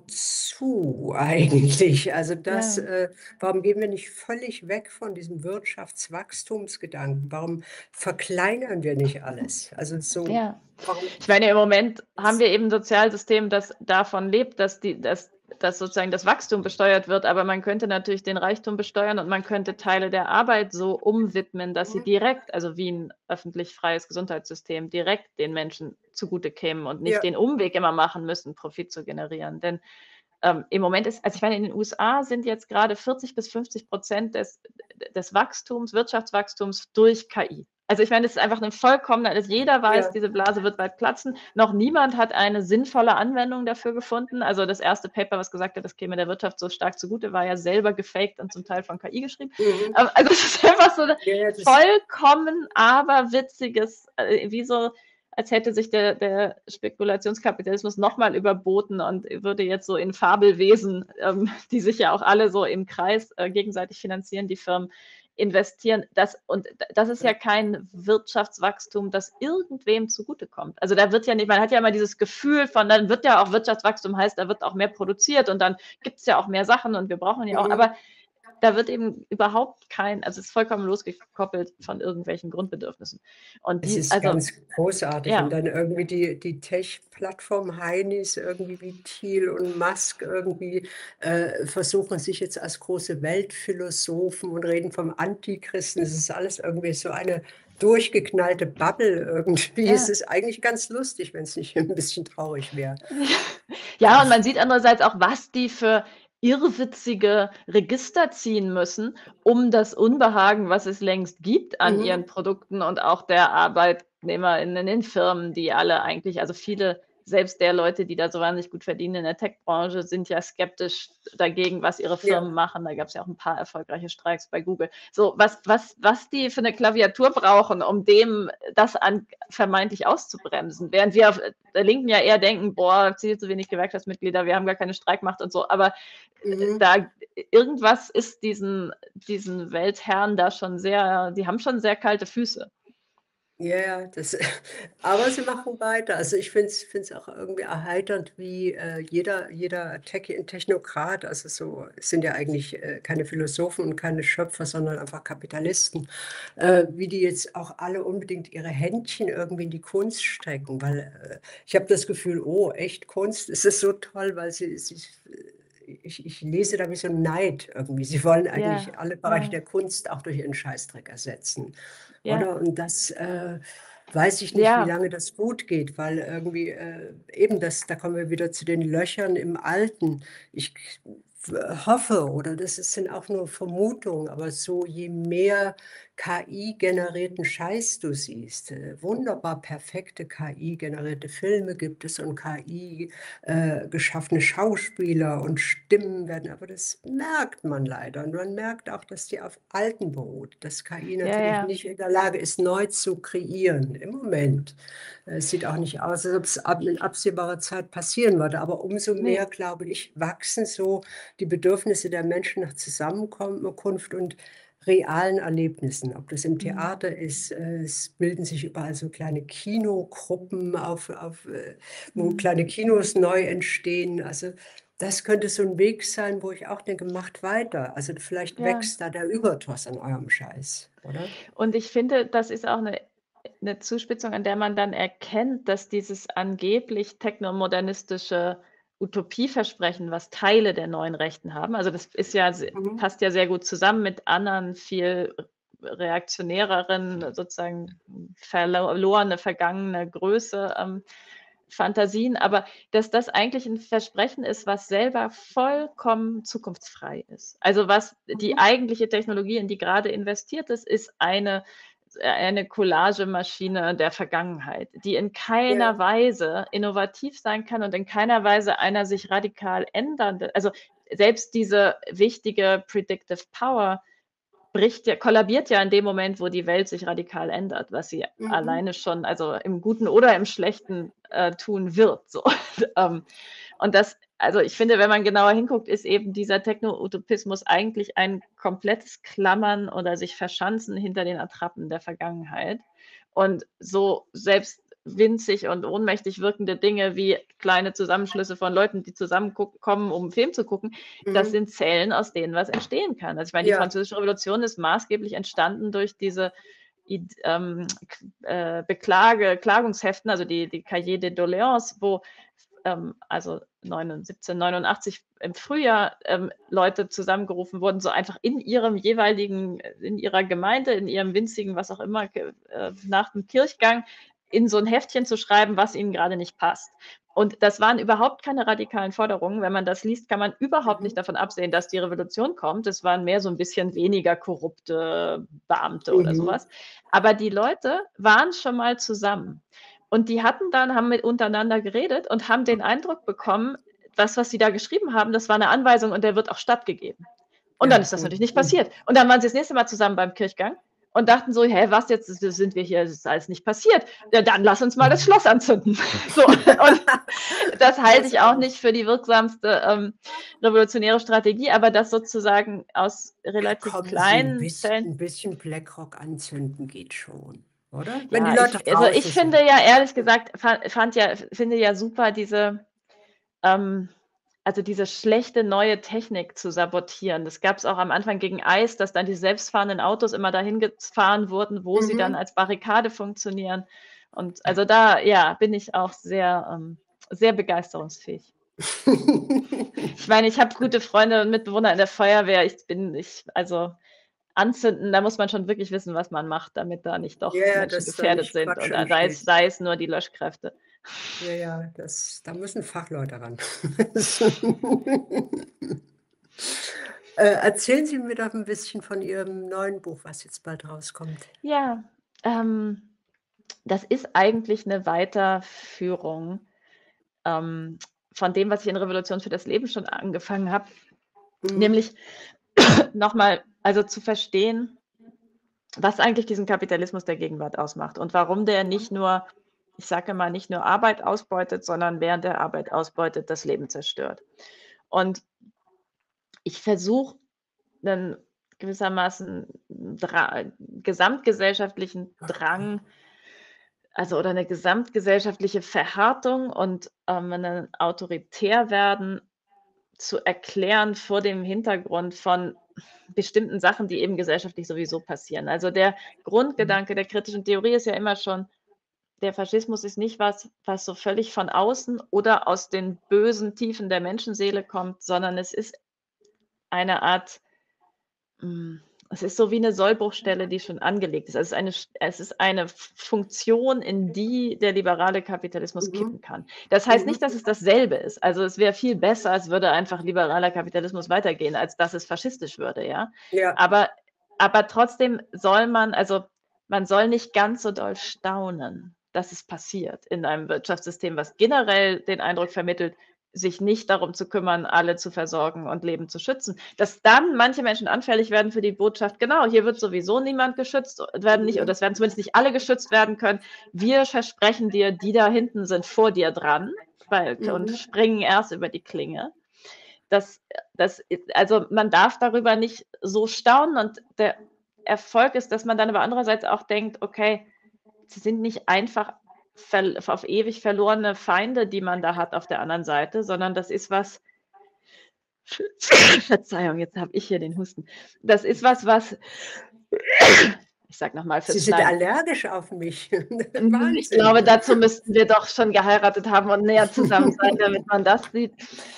Wozu eigentlich? Also, das, Ja. äh warum gehen wir nicht völlig weg von diesem Wirtschaftswachstumsgedanken? Warum verkleinern wir nicht alles? Also, so Ja. warum Ich meine, im Moment haben wir eben 'n Sozialsystem, das davon lebt, dass die dass dass sozusagen das Wachstum besteuert wird, aber man könnte natürlich den Reichtum besteuern und man könnte Teile der Arbeit so umwidmen, dass sie Mhm. direkt also wie 'n öffentlich freies Gesundheitssystem, direkt den Menschen zugute kämen und nicht Ja. den Umweg immer machen müssen, Profit zu generieren. Denn, ähm, im Moment ist also ich meine, in den U S A sind jetzt grade vierzig bis fünfzig Prozent des d des Wachstums Wirtschaftswachstums durch K I. Also, ich meine, das ist einfach 'ne vollkommene also jeder weiß, Ja. diese Blase wird bald platzen. Noch niemand hat eine sinnvolle Anwendung dafür gefunden. Also, das erste Paper, was gesagt hat, das käme der Wirtschaft so stark zugute, war ja selber gefaked und zum Teil von K I geschrieben. Mhm. Ähm, also, es ist einfach so 'ne Ja, ja, das vollkommen aberwitziges äh, wie so als hätte sich der der Spekulationskapitalismus noch mal überboten und würde jetzt so in Fabelwesen, ähm, die sich ja auch alle so im Kreis, äh, gegenseitig finanzieren, die Firmen, investieren. Das und d das ist ja Ja. kein Wirtschaftswachstum, das irgendwem zugutekommt. Also, da wird ja nicht man hat ja immer dieses Gefühl von dann wird ja auch Wirtschaftswachstum heißt, da wird auch mehr produziert und dann gibt's ja auch mehr Sachen und wir brauchen ja auch Mhm. aber da wird eben überhaupt kein also, es ist vollkommen losgekoppelt von irgendwelchen Grundbedürfnissen. Und Es die ist also ganz großartig und ja. dann irgendwie die die Tech-Plattform-Heinis irgendwie wie Thiel und Musk irgendwie, äh, versuchen sich jetzt als große Weltphilosophen und reden vom Antichristen. Das ist alles irgendwie so eine durchgeknallte Bubble irgendwie. Es Ja. ist eigentlich ganz lustig, wenn's nicht 'n bisschen traurig wäre. Ja, und man sieht andererseits auch, was die für irrwitzige Register ziehen müssen, um das Unbehagen, was es längst gibt an ihren Mhm. Produkten und auch der ArbeitnehmerInnen in den Firmen, die alle eigentlich also viele selbst der Leute, die da so wahnsinnig gut verdienen in der Tech-Branche, sind ja skeptisch dagegen, was ihre Ja. Firmen machen. Da gab's ja auch 'n paar erfolgreiche Streiks bei Google. So, was was was die für 'ne Klaviatur brauchen, um dem das an vermeintlich auszubremsen, während wir auf der Linken ja eher denken: „Boah, viel zu wenig Gewerkschaftsmitglieder, wir haben gar keine Streikmacht“ und so. Aber, äh, Mhm. da irgendwas ist diesen diesen Weltherren da schon sehr die haben schon sehr kalte Füße. Ja, ja, das aber sie machen weiter. Also, ich finde es finde es auch irgendwie erheiternd, wie, äh, jeder jeder Techie Technokrat, also so es sind ja eigentlich, äh, keine Philosophen und keine Schöpfer, sondern einfach Kapitalisten, äh, wie die jetzt auch alle unbedingt ihre Händchen irgendwie in die Kunst stecken, weil, äh, ich habe das Gefühl: „Oh, echt Kunst, es ist so toll“, weil sie sich äh, ich ich lese da wie so 'n Neid irgendwie. Sie wollen Ja, eigentlich alle Bereiche ja. der Kunst auch durch ihren Scheißdreck ersetzen, Ja. oder? Und das, äh, weiß ich nicht, wie Ja. lange das gut geht, weil irgendwie, äh, eben das da kommen wir wieder zu den Löchern im Alten. Ich w hoffe oder das ist sind auch nur Vermutungen, aber so je mehr K I-generierten Scheiß du siehst. Äh, wunderbar perfekte K I-generierte Filme gibt es und K I-geschaffene Schauspieler und Stimmen werden, aber das merkt man leider. Und man merkt auch, dass die auf Alten beruht, dass K I Ja, natürlich ja. nicht in der Lage ist, neu zu kreieren. Im Moment. Äh, Es sieht auch nicht aus, als ob es ab- in absehbarer Zeit passieren würde. Aber umso Nee. mehr, glaube ich, wachsen so die Bedürfnisse der Menschen nach Zusammenkunft und realen Erlebnissen. Ob das im Mhm. Theater ist, äh, es bilden sich überall so kleine Kinogruppen auf, auf, äh, wo Mhm. kleine Kinos neu entstehen. Also das könnte so ein Weg sein, wo ich auch denke, macht weiter. Also vielleicht Ja. wächst da der Übertoss an eurem Scheiß, oder? Und ich finde, das ist auch eine, eine Zuspitzung, an der man dann erkennt, dass dieses angeblich technomodernistische Utopieversprechen, was Teile der neuen Rechten haben, also das ist ja, se- Mhm. passt ja sehr gut zusammen mit anderen viel reaktionäreren, sozusagen verlorene, vergangene Größe, ähm, Fantasien, aber dass das eigentlich ein Versprechen ist, was selber vollkommen zukunftsfrei ist. Also was die Mhm. eigentliche Technologie, in die gerade investiert ist, ist eine, eine Collagemaschine der Vergangenheit, die in keiner Ja. Weise innovativ sein kann und in keiner Weise einer sich radikal ändernde, also selbst diese wichtige Predictive Power bricht ja, kollabiert ja in dem Moment, wo die Welt sich radikal ändert, was sie Mhm. alleine schon, also im Guten oder im Schlechten äh, tun wird. So. ähm, und das, also ich finde, wenn man genauer hinguckt, ist eben dieser Techno-Utopismus eigentlich ein komplettes Klammern oder sich verschanzen hinter den Attrappen der Vergangenheit. Und so selbst winzig und ohnmächtig wirkende Dinge wie kleine Zusammenschlüsse von Leuten, die zusammenkommen, um einen Film zu gucken, das Mhm. sind Zellen, aus denen was entstehen kann. Also ich meine, die Ja. Französische Revolution ist maßgeblich entstanden durch diese Id- ähm, K- äh, Beklage, Klagungsheften, also die, die Cahiers de Doléances, wo ähm, also siebzehnhundertneunundachtzig im Frühjahr ähm, Leute zusammengerufen wurden, so einfach in ihrem jeweiligen, in ihrer Gemeinde, in ihrem winzigen, was auch immer, ge- äh, nach dem Kirchgang in so ein Heftchen zu schreiben, was ihnen gerade nicht passt. Und das waren überhaupt keine radikalen Forderungen. Wenn man das liest, kann man überhaupt Mhm. nicht davon absehen, dass die Revolution kommt. Es waren mehr so ein bisschen weniger korrupte Beamte oder Mhm. sowas. Aber die Leute waren schon mal zusammen. Und die hatten dann, haben mit untereinander geredet und haben den Eindruck bekommen, das, was sie da geschrieben haben, das war eine Anweisung und der wird auch stattgegeben. Und dann Ja. ist das natürlich nicht Mhm. passiert. Und dann waren sie das nächste Mal zusammen beim Kirchgang und dachten so, hä, was jetzt sind wir hier, das ist alles nicht passiert. Ja, dann lass uns mal das Schloss anzünden. So, und das halte ich auch nicht für die wirksamste ähm, revolutionäre Strategie, aber das sozusagen aus relativ Kommen Sie, ein kleinen bisschen, Zellen. ein bisschen BlackRock anzünden geht schon, oder? Wenn die Ja, Leute ich, also draußen ich finde sind. ja ehrlich gesagt, fand, fand ja, finde ja super diese, ähm, also diese schlechte neue Technik zu sabotieren. Das gab es auch am Anfang gegen Eis, dass dann die selbstfahrenden Autos immer dahin gefahren wurden, wo sie dann Mhm. als Barrikade funktionieren. Und Ja. also da, ja, bin ich auch sehr, ähm, sehr begeisterungsfähig. Ich meine, ich habe gute Freunde und Mitbewohner in der Feuerwehr. Ich bin, ich, also anzünden, da muss man schon wirklich wissen, was man macht, damit da nicht doch Ja, Menschen dass da gefährdet nicht sind Quatsch und sei es, entsteht. sei es nur die Löschkräfte. Ja, ja, das, da müssen Fachleute ran. äh, erzählen Sie mir doch ein bisschen von Ihrem neuen Buch, was jetzt bald rauskommt. Ja, ähm, das ist eigentlich eine Weiterführung ähm, von dem, was ich in Revolution für das Leben schon angefangen habe, Mhm. nämlich nochmal, also zu verstehen, was eigentlich diesen Kapitalismus der Gegenwart ausmacht und warum der nicht nur, ich sage mal, nicht nur Arbeit ausbeutet, sondern während der Arbeit ausbeutet, das Leben zerstört. Und ich versuche einen gewissermaßen Dra gesamtgesellschaftlichen Drang, also oder eine gesamtgesellschaftliche Verhärtung und ähm, ein Autoritärwerden zu erklären vor dem Hintergrund von bestimmten Sachen, die eben gesellschaftlich sowieso passieren. Also der Grundgedanke der kritischen Theorie ist ja immer schon, der Faschismus ist nicht was, was so völlig von außen oder aus den bösen Tiefen der Menschenseele kommt, sondern es ist eine Art, hm, es ist so wie eine Sollbruchstelle, die schon angelegt ist. Also es ist eine, es ist eine Funktion, in die der liberale Kapitalismus Mhm. kippen kann. Das heißt Mhm. nicht, dass es dasselbe ist. Also es wäre viel besser, es würde einfach liberaler Kapitalismus weitergehen, als dass es faschistisch würde, ja. Ja. Aber aber trotzdem soll man, also man soll nicht ganz so doll staunen, dass es passiert in einem Wirtschaftssystem, was generell den Eindruck vermittelt, sich nicht darum zu kümmern, alle zu versorgen und Leben zu schützen. Dass dann manche Menschen anfällig werden für die Botschaft, genau, hier wird sowieso niemand geschützt werden, nicht, oder es werden zumindest nicht alle geschützt werden können. Wir versprechen dir, die da hinten sind vor dir dran, weil, Mhm. und springen erst über die Klinge. Das, das, also man darf darüber nicht so staunen, und der Erfolg ist, dass man dann aber andererseits auch denkt, okay, sie sind nicht einfach ver auf ewig verlorene Feinde, die man da hat auf der anderen Seite, sondern das ist was, Verzeihung, jetzt habe ich hier den Husten. Das ist was, was, ich sage nochmal Sie fürs sind Schneiden. allergisch auf mich. Ich Wahnsinn. glaube, dazu müssten wir doch schon geheiratet haben und näher zusammen sein, damit man das sieht.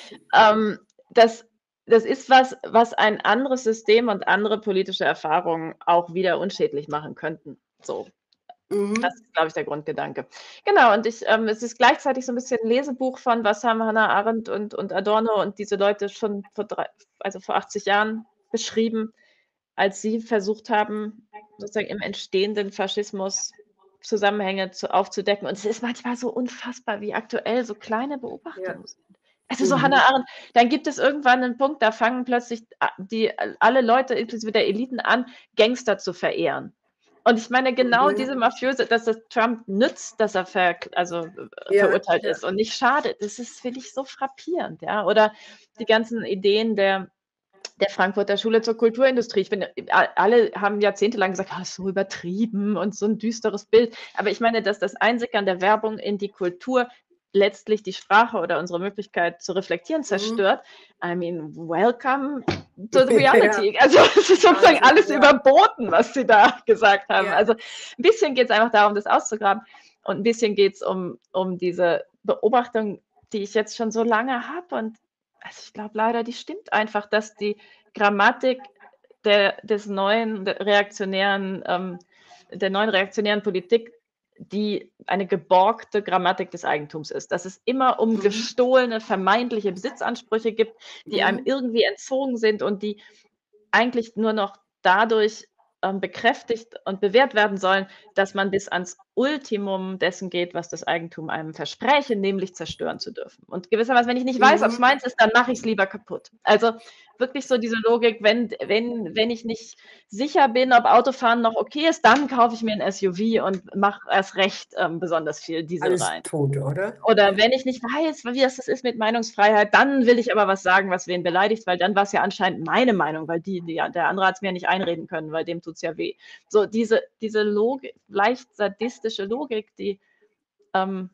Ähm, das, das ist was, was ein anderes System und andere politische Erfahrungen auch wieder unschädlich machen könnten. So. Mhm. Das ist, glaube ich, der Grundgedanke. Genau, und ich, ähm, es ist gleichzeitig so ein bisschen ein Lesebuch von, was haben Hannah Arendt und, und Adorno und diese Leute schon vor, drei, also vor achtzig Jahren beschrieben, als sie versucht haben, sozusagen im entstehenden Faschismus Zusammenhänge zu, aufzudecken. Und es ist manchmal so unfassbar, wie aktuell so kleine Beobachtungen Ja. sind. Also so Mhm. Hannah Arendt, dann gibt es irgendwann einen Punkt, da fangen plötzlich die, alle Leute, inklusive der Eliten, an, Gangster zu verehren. Und ich meine, genau Mhm. diese Mafiöse, dass es Trump nützt, dass er ver, also, äh, Ja, verurteilt ja. ist und nicht schadet, das ist, finde ich, so frappierend. Ja? Oder die ganzen Ideen der, der Frankfurter Schule zur Kulturindustrie. Ich finde, alle haben jahrzehntelang gesagt, ah, ist so übertrieben und so ein düsteres Bild. Aber ich meine, dass das Einsickern der Werbung in die Kultur letztlich die Sprache oder unsere Möglichkeit zu reflektieren Mhm. zerstört. I mean, welcome to the reality. Ja. Also es ist sozusagen Wahnsinn, alles ja. überboten, was sie da gesagt haben. Ja. Also ein bisschen geht es einfach darum, das auszugraben, und ein bisschen geht es um, um diese Beobachtung, die ich jetzt schon so lange habe, und also ich glaube leider, die stimmt einfach, dass die Grammatik der, des neuen der reaktionären, ähm, der neuen reaktionären Politik, die eine geborgte Grammatik des Eigentums ist. Dass es immer um Mhm. gestohlene, vermeintliche Besitzansprüche gibt, die einem Mhm. irgendwie entzogen sind und die eigentlich nur noch dadurch ähm, bekräftigt und bewährt werden sollen, dass man bis ans Ultimum dessen geht, was das Eigentum einem verspreche, nämlich zerstören zu dürfen. Und gewissermaßen, wenn ich nicht weiß, ob es Mhm. meins ist, dann mache ich es lieber kaputt. Also wirklich so diese Logik, wenn, wenn, wenn ich nicht sicher bin, ob Autofahren noch okay ist, dann kaufe ich mir ein S U V und mache erst recht ähm, besonders viel Diesel Alles rein. tot, oder? Oder wenn ich nicht weiß, wie das ist mit Meinungsfreiheit, dann will ich aber was sagen, was wen beleidigt, weil dann war es ja anscheinend meine Meinung, weil die, die der andere hat es mir nicht einreden können, weil dem tut es ja weh. So diese, diese Logik, leicht sadistische Logik, die ähm,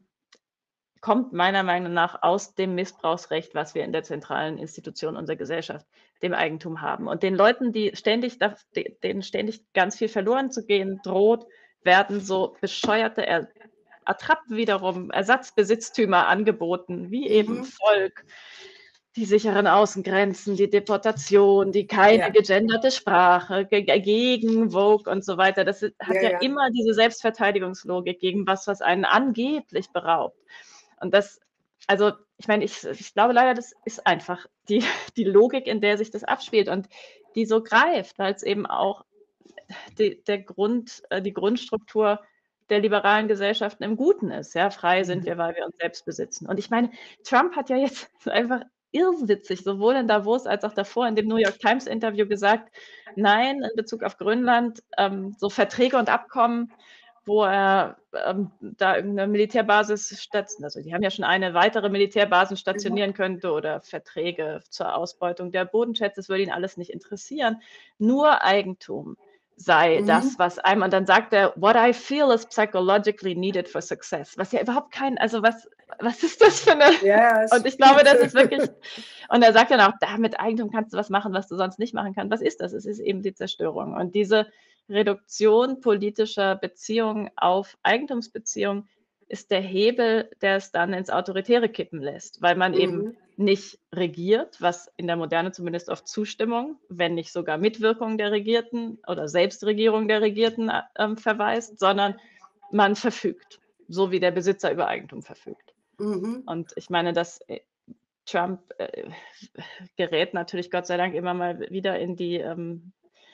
kommt meiner Meinung nach aus dem Missbrauchsrecht, was wir in der zentralen Institution unserer Gesellschaft, dem Eigentum haben. Und den Leuten, die ständig, denen ständig ganz viel verloren zu gehen droht, werden so bescheuerte er Attrappen wiederum, Ersatzbesitztümer angeboten, wie eben Mhm. Volk, die sicheren Außengrenzen, die Deportation, die keine Ja. gegenderte Sprache, ge gegen Vogue und so weiter. Das ist, hat Ja, ja ja. immer diese Selbstverteidigungslogik gegen was, was einen angeblich beraubt. Und das, also ich meine, ich, ich glaube leider, das ist einfach die, die Logik, in der sich das abspielt und die so greift, weil es eben auch die, der Grund, die Grundstruktur der liberalen Gesellschaften im Guten ist. Ja, frei sind Mhm. wir, weil wir uns selbst besitzen. Und ich meine, Trump hat ja jetzt einfach irrwitzig, sowohl in Davos als auch davor in dem New York Times Interview gesagt, nein, in Bezug auf Grönland, ähm, so Verträge und Abkommen, wo er ähm, da irgendeine Militärbasis stationiert, also die haben ja schon eine weitere Militärbasis stationieren könnte oder Verträge zur Ausbeutung der Bodenschätze, das würde ihn alles nicht interessieren. Nur Eigentum sei Mhm. das, was einem, und dann sagt er, what I feel is psychologically needed for success, was ja überhaupt kein, also was, was ist das für eine, Ja, und ich glaube, das ist wirklich, und er sagt dann auch, da mit Eigentum kannst du was machen, was du sonst nicht machen kannst. Was ist das? Es ist eben die Zerstörung. Und diese Reduktion politischer Beziehungen auf Eigentumsbeziehungen ist der Hebel, der es dann ins Autoritäre kippen lässt, weil man eben Mhm. nicht regiert, was in der Moderne zumindest auf Zustimmung, wenn nicht sogar Mitwirkung der Regierten oder Selbstregierung der Regierten äh, verweist, sondern man verfügt, so wie der Besitzer über Eigentum verfügt. Mhm. Und ich meine, dass äh, Trump äh, gerät natürlich Gott sei Dank immer mal wieder in die ähm,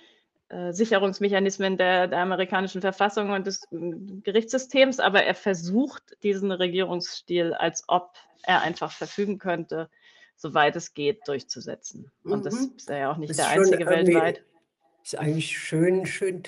äh, Sicherungsmechanismen der, der amerikanischen Verfassung und des äh, Gerichtssystems, aber er versucht diesen Regierungsstil, als ob er einfach verfügen könnte, soweit es geht, durchzusetzen. Und das Mhm. ist er ja auch Das nicht ist der schon Einzige irgendwie, weltweit. ist eigentlich schön, schön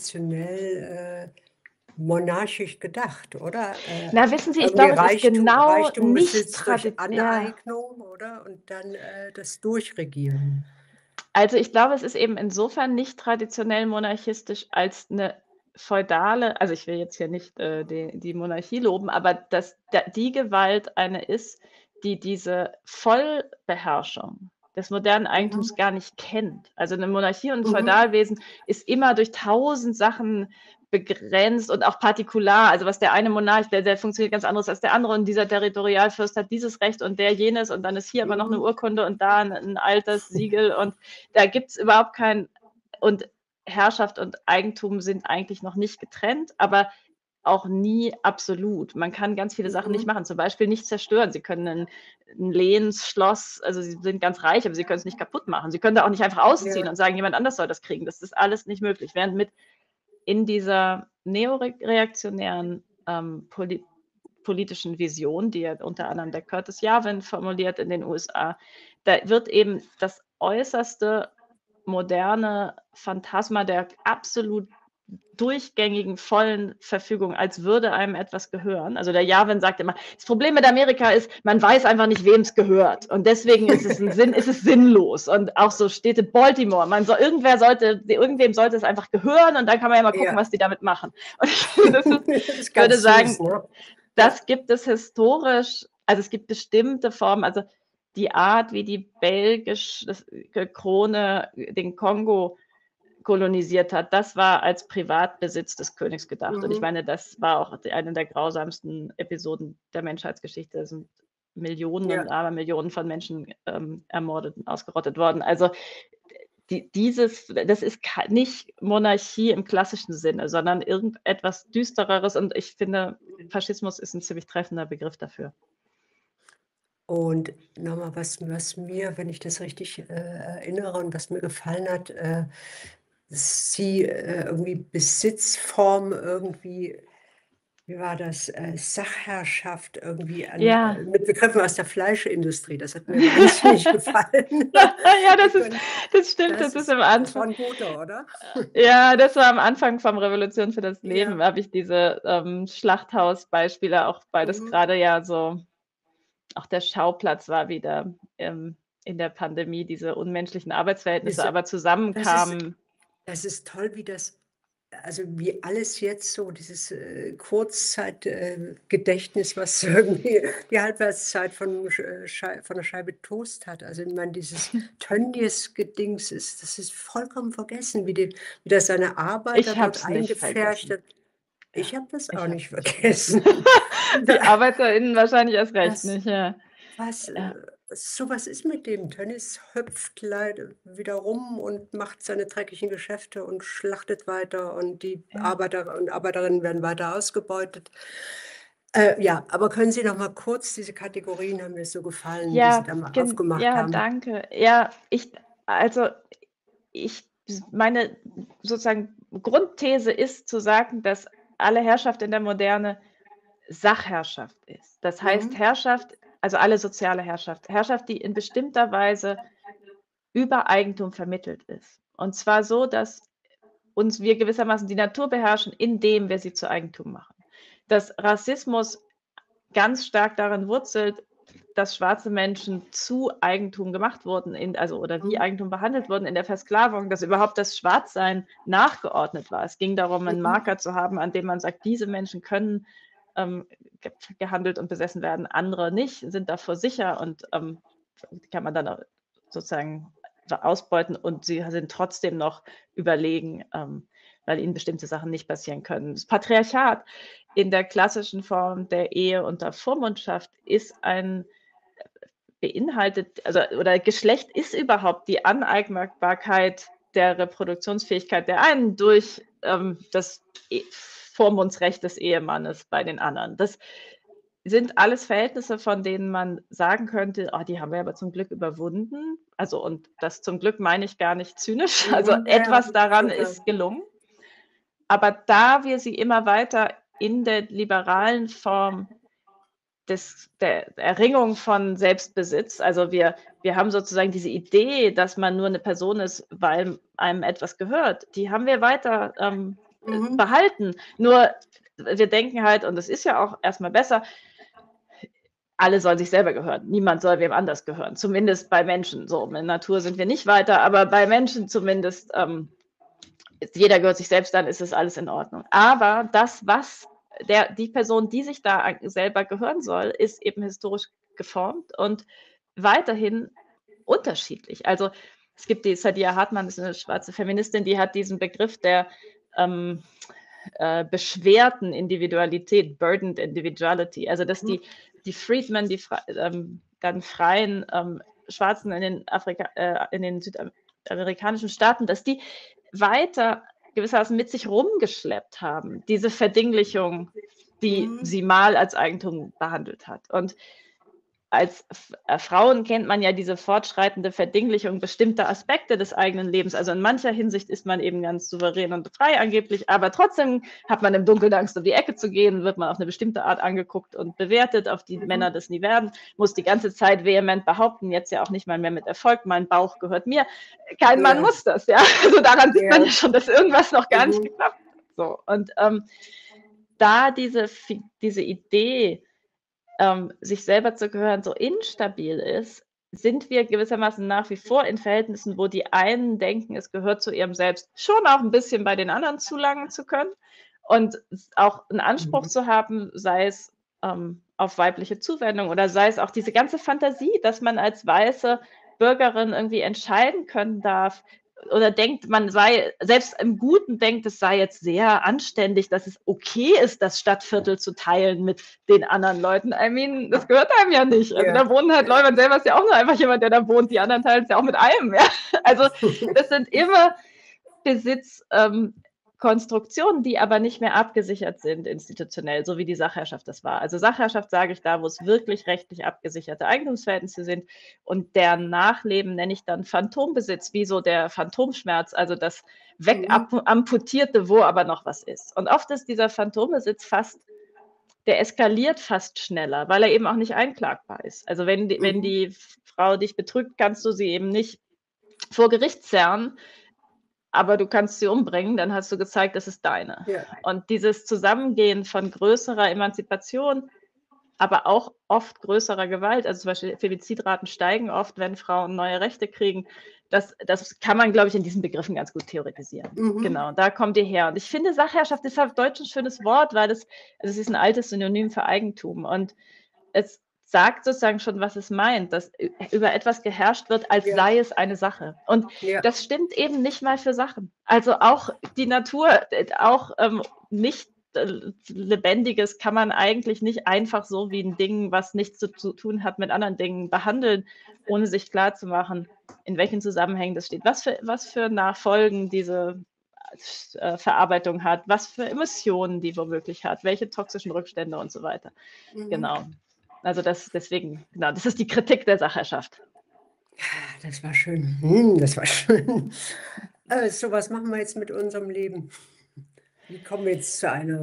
traditionell äh, monarchisch gedacht, oder? Äh, Na, wissen Sie, ich irgendwie glaube, es ist Reichtum, genau Reichtum nicht Besitz durch traditionell. Ja. Aneignung, oder? Und dann äh, das Durchregieren. Also ich glaube, es ist eben insofern nicht traditionell monarchistisch als eine feudale, also ich will jetzt hier nicht äh, die, die Monarchie loben, aber dass da, die Gewalt eine ist, die diese Vollbeherrschung des modernen Eigentums Mhm. gar nicht kennt. Also eine Monarchie und ein Mhm. Feudalwesen ist immer durch tausend Sachen begrenzt und auch partikular. Also was der eine Monarch, der, der funktioniert ganz anderes als der andere und dieser Territorialfürst hat dieses Recht und der jenes und dann ist hier aber noch eine Mhm. Urkunde und da ein, ein altes Siegel und da gibt es überhaupt kein, und Herrschaft und Eigentum sind eigentlich noch nicht getrennt, aber auch nie absolut. Man kann ganz viele Sachen nicht Mhm. machen, zum Beispiel nicht zerstören. Sie können ein, ein Lehensschloss, also sie sind ganz reich, aber sie können es nicht kaputt machen. Sie können da auch nicht einfach ausziehen Ja. und sagen, jemand anders soll das kriegen. Das ist alles nicht möglich. Während mit in dieser neoreaktionären ähm, Poli politischen Vision, die ja unter anderem der Curtis Yarvin formuliert in den U S A, da wird eben das äußerste moderne Phantasma der absolut durchgängigen, vollen Verfügung, als würde einem etwas gehören. Also der Yarvin sagt immer, das Problem mit Amerika ist, man weiß einfach nicht, wem es gehört. Und deswegen ist es, ein Sinn, ist es sinnlos. Und auch so Städte Baltimore, man soll, irgendwer sollte, irgendwem sollte es einfach gehören und dann kann man ja mal gucken, Ja. was die damit machen. Und ich, finde, das ist, Das ist ich würde ganz süß, sagen, ne? Ja. das gibt es historisch, also es gibt bestimmte Formen, also die Art, wie die belgische Krone den Kongo kolonisiert hat, das war als Privatbesitz des Königs gedacht. Und ich Mhm. meine, das war auch eine der grausamsten Episoden der Menschheitsgeschichte. Es sind Millionen Ja. und Abermillionen von Menschen ähm, ermordet und ausgerottet worden. Also die, dieses, das ist nicht Monarchie im klassischen Sinne, sondern irgendetwas Düstereres. Und ich finde, Faschismus ist ein ziemlich treffender Begriff dafür. Und nochmal, was, was mir, wenn ich das richtig äh, erinnere und was mir gefallen hat, äh, sie äh, irgendwie Besitzform irgendwie, wie war das, äh, Sachherrschaft irgendwie an, Ja. äh, mit Begriffen aus der Fleischindustrie. Das hat mir wahnsinnig gefallen. Ja, das Ich ist, meine, das stimmt, das das ist ist, am das war Anfang. ein guter, oder? Ja, das war am Anfang vom Revolution für das Leben, Ja. habe ich diese ähm, Schlachthausbeispiele, auch weil das Mhm. gerade ja so auch der Schauplatz war wieder ähm, in der Pandemie, diese unmenschlichen Arbeitsverhältnisse, Diese, aber das ist, zusammenkamen. das ist toll, wie das, also wie alles jetzt so, dieses äh, Kurzzeitgedächtnis, äh, Gedächtnis, was irgendwie die Halbwertszeit von, äh, Schei von einer Scheibe Toast hat. Also ich meine, dieses Tönnies-Gedings ist, das ist vollkommen vergessen, wie, die, wie das seine Arbeiter Ich habe dort es nicht eingepfercht vergessen. hat. Ja, Ich habe das auch ich habe nicht es nicht vergessen. vergessen. Die ArbeiterInnen wahrscheinlich erst recht Das, nicht, ja. was, äh, Ja, so was ist mit dem. Tönnies hüpft leider wieder rum und macht seine dreckigen Geschäfte und schlachtet weiter und die ja. Arbeiter und Arbeiterinnen werden weiter ausgebeutet. Äh, ja, aber können Sie noch mal kurz, diese Kategorien haben mir so gefallen, die Sie Ja, da mal gen aufgemacht ja, haben. danke. Ja, ich also, ich meine sozusagen Grundthese ist zu sagen, dass alle Herrschaft in der Moderne Sachherrschaft ist. Das heißt Mhm. Herrschaft, also alle soziale Herrschaft, Herrschaft, die in bestimmter Weise über Eigentum vermittelt ist. Und zwar so, dass uns wir gewissermaßen die Natur beherrschen, indem wir sie zu Eigentum machen. Dass Rassismus ganz stark darin wurzelt, dass schwarze Menschen zu Eigentum gemacht wurden, in, also oder wie Mhm. Eigentum behandelt wurden in der Versklavung, dass überhaupt das Schwarzsein nachgeordnet war. Es ging darum, einen Mhm. Marker zu haben, an dem man sagt, diese Menschen können ähm, ge gehandelt und besessen werden, andere nicht, sind davor sicher und ähm, kann man dann sozusagen ausbeuten und sie sind trotzdem noch überlegen, ähm, weil ihnen bestimmte Sachen nicht passieren können. Das Patriarchat in der klassischen Form der Ehe unter Vormundschaft ist ein beinhaltet, also oder Geschlecht ist überhaupt die Aneignbarkeit der Reproduktionsfähigkeit der einen durch ähm, das e Vormundsrecht des Ehemannes bei den anderen. Das sind alles Verhältnisse, von denen man sagen könnte, oh, die haben wir aber zum Glück überwunden. Also, und das zum Glück meine ich gar nicht zynisch. Also Mhm, ja, ja, etwas daran schon klar. ist gelungen. Aber da wir sie immer weiter in der liberalen Form des, der Erringung von Selbstbesitz, also wir, wir haben sozusagen diese Idee, dass man nur eine Person ist, weil einem etwas gehört, die haben wir weiter ähm, Mhm. behalten. Nur wir denken halt, und das ist ja auch erstmal besser, alle sollen sich selber gehören. Niemand soll wem anders gehören. Zumindest bei Menschen. So, in der Natur sind wir nicht weiter, aber bei Menschen zumindest, ähm, jeder gehört sich selbst, dann ist es alles in Ordnung. Aber das, was der, die Person, die sich da selber gehören soll, ist eben historisch geformt und weiterhin unterschiedlich. Also es gibt die Saidiya Hartman, das ist eine schwarze Feministin, die hat diesen Begriff der ähm, äh, beschwerten Individualität, burdened individuality, also dass die, die Freedmen, die ähm, dann freien ähm, Schwarzen in den, Afrika, äh, in den südamerikanischen Staaten, dass die weiter gewissermaßen mit sich rumgeschleppt haben, diese Verdinglichung, die Mhm. sie mal als Eigentum behandelt hat. Und als äh, Frauen kennt man ja diese fortschreitende Verdinglichung bestimmter Aspekte des eigenen Lebens. Also in mancher Hinsicht ist man eben ganz souverän und frei angeblich, aber trotzdem hat man im Dunkeln Angst, um die Ecke zu gehen, wird man auf eine bestimmte Art angeguckt und bewertet, auf die Mhm. Männer das nie werden, muss die ganze Zeit vehement behaupten, jetzt ja auch nicht mal mehr mit Erfolg, mein Bauch gehört mir. Kein Mann Ja. muss das, ja. Also daran sieht Ja. man ja schon, dass irgendwas noch gar Mhm. nicht geklappt hat. So, und ähm, da diese, diese Idee, Ähm, sich selber zu gehören, so instabil ist, sind wir gewissermaßen nach wie vor in Verhältnissen, wo die einen denken, es gehört zu ihrem Selbst, schon auch ein bisschen bei den anderen zulangen zu können und auch einen Anspruch Mhm. zu haben, sei es ähm, auf weibliche Zuwendung oder sei es auch diese ganze Fantasie, dass man als weiße Bürgerin irgendwie entscheiden können darf, oder denkt, man sei, selbst im Guten denkt, es sei jetzt sehr anständig, dass es okay ist, das Stadtviertel zu teilen mit den anderen Leuten. I mean, das gehört einem ja nicht. Also Ja. da wohnen halt Leute, man selber ist ja auch nur einfach jemand, der da wohnt, die anderen teilen es ja auch mit einem. Ja? Also das sind immer Besitzkonstruktionen, ähm, die aber nicht mehr abgesichert sind institutionell, so wie die Sachherrschaft das war. Also Sachherrschaft sage ich da, wo es wirklich rechtlich abgesicherte Eigentumsverhältnisse sind, und deren Nachleben nenne ich dann Phantombesitz, wie so der Phantomschmerz, also das Wegamputierte, wo aber noch was ist. Und oft ist dieser Phantombesitz fast, der eskaliert fast schneller, weil er eben auch nicht einklagbar ist. Also wenn die, wenn die Frau dich betrügt, kannst du sie eben nicht vor Gericht zerren, aber du kannst sie umbringen, dann hast du gezeigt, das ist deine. Ja. Und dieses Zusammengehen von größerer Emanzipation, aber auch oft größerer Gewalt, also zum Beispiel Femizidraten steigen oft, wenn Frauen neue Rechte kriegen, das, das kann man, glaube ich, in diesen Begriffen ganz gut theoretisieren. Mhm. Genau, da kommt ihr her. Und ich finde, Sachherrschaft ist auf Deutsch ein schönes Wort, weil es, also es ist ein altes Synonym für Eigentum. Und es sagt sozusagen schon, was es meint, dass über etwas geherrscht wird, als Ja. sei es eine Sache. Und Ja. das stimmt eben nicht mal für Sachen. Also auch die Natur, auch ähm, nicht äh, Lebendiges kann man eigentlich nicht einfach so wie ein Ding, was nichts zu, zu tun hat mit anderen Dingen, behandeln, ohne sich klarzumachen, in welchen Zusammenhängen das steht, was für, was für Nachfolgen diese äh, Verarbeitung hat, was für Emissionen die womöglich hat, welche toxischen Rückstände und so weiter. Mhm. Genau. Also das deswegen, genau, das ist die Kritik der Sachherrschaft. Das war schön. Hm, das war schön. Äh, so, was machen wir jetzt mit unserem Leben? Wie kommen wir jetzt zu einer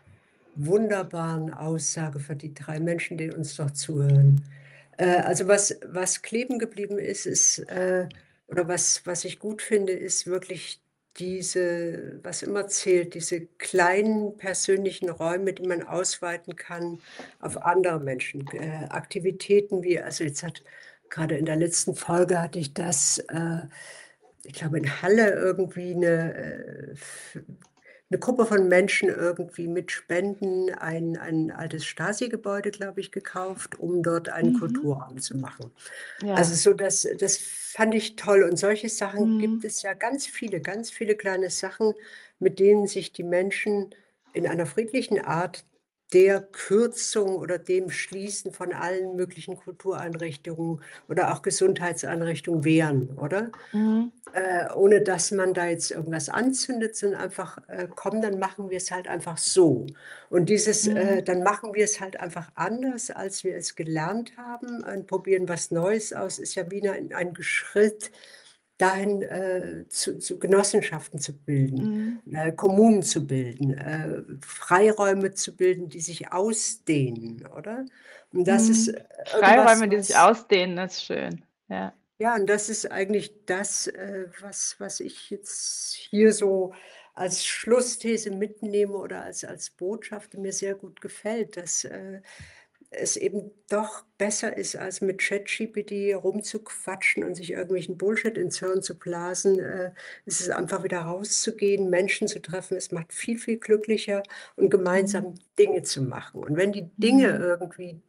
wunderbaren Aussage für die drei Menschen, die uns doch zuhören? Äh, also was, was kleben geblieben ist, ist äh, oder was, was ich gut finde, ist wirklich diese, was immer zählt, diese kleinen persönlichen Räume, die man ausweiten kann auf andere Menschen. Äh, Aktivitäten wie, also jetzt hat gerade in der letzten Folge hatte ich das, äh, ich glaube in Halle irgendwie eine, äh, eine Gruppe von Menschen irgendwie mit Spenden ein, ein altes Stasi-Gebäude, glaube ich, gekauft, um dort einen Mhm. Kulturraum zu machen. Ja. Also so, das, das fand ich toll. Und solche Sachen Mhm. gibt es ja ganz viele, ganz viele kleine Sachen, mit denen sich die Menschen in einer friedlichen Art der Kürzung oder dem Schließen von allen möglichen Kultureinrichtungen oder auch Gesundheitseinrichtungen wehren, oder? Mhm. Äh, ohne dass man da jetzt irgendwas anzündet, sondern einfach, äh, komm, dann machen wir es halt einfach so. Und dieses, Mhm. äh, dann machen wir es halt einfach anders, als wir es gelernt haben, und probieren was Neues aus, ist ja wie ein, ein Schritt dahin, äh, zu, zu Genossenschaften zu bilden, Mhm. äh, Kommunen zu bilden, äh, Freiräume zu bilden, die sich ausdehnen, oder? Und das ist Mhm. äh, irgendwas, Freiräume, die sich was ausdehnen, ist schön. Ja. ja, und das ist eigentlich das, äh, was, was ich jetzt hier so als Schlussthese mitnehme oder als, als Botschaft, die mir sehr gut gefällt, dass äh, es eben doch besser ist, als mit ChatGPT rumzuquatschen und sich irgendwelchen Bullshit ins Hirn zu blasen. Äh, es ist einfach wieder rauszugehen, Menschen zu treffen. Es macht viel, viel glücklicher und Mhm. gemeinsam Dinge zu machen. Und wenn die Dinge Mhm. irgendwie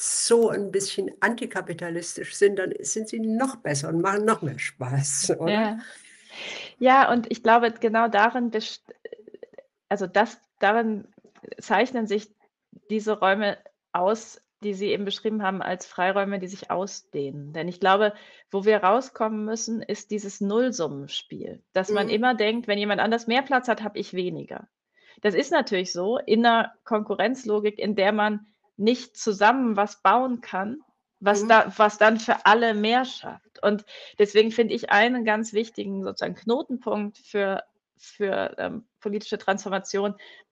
so ein bisschen antikapitalistisch sind, dann sind sie noch besser und machen noch mehr Spaß, oder? Ja. Ja, und ich glaube, genau darin best also das darin zeichnen sich diese Räume aus, die Sie eben beschrieben haben als Freiräume, die sich ausdehnen. Denn ich glaube, wo wir rauskommen müssen, ist dieses Nullsummenspiel, dass man Mhm. immer denkt, wenn jemand anders mehr Platz hat, habe ich weniger. Das ist natürlich so in 'ner Konkurrenzlogik, in der man nicht zusammen was bauen kann, was Mhm. da was dann für alle mehr schafft. Und deswegen finde ich einen ganz wichtigen sozusagen Knotenpunkt für für, ähm, politische Transformation,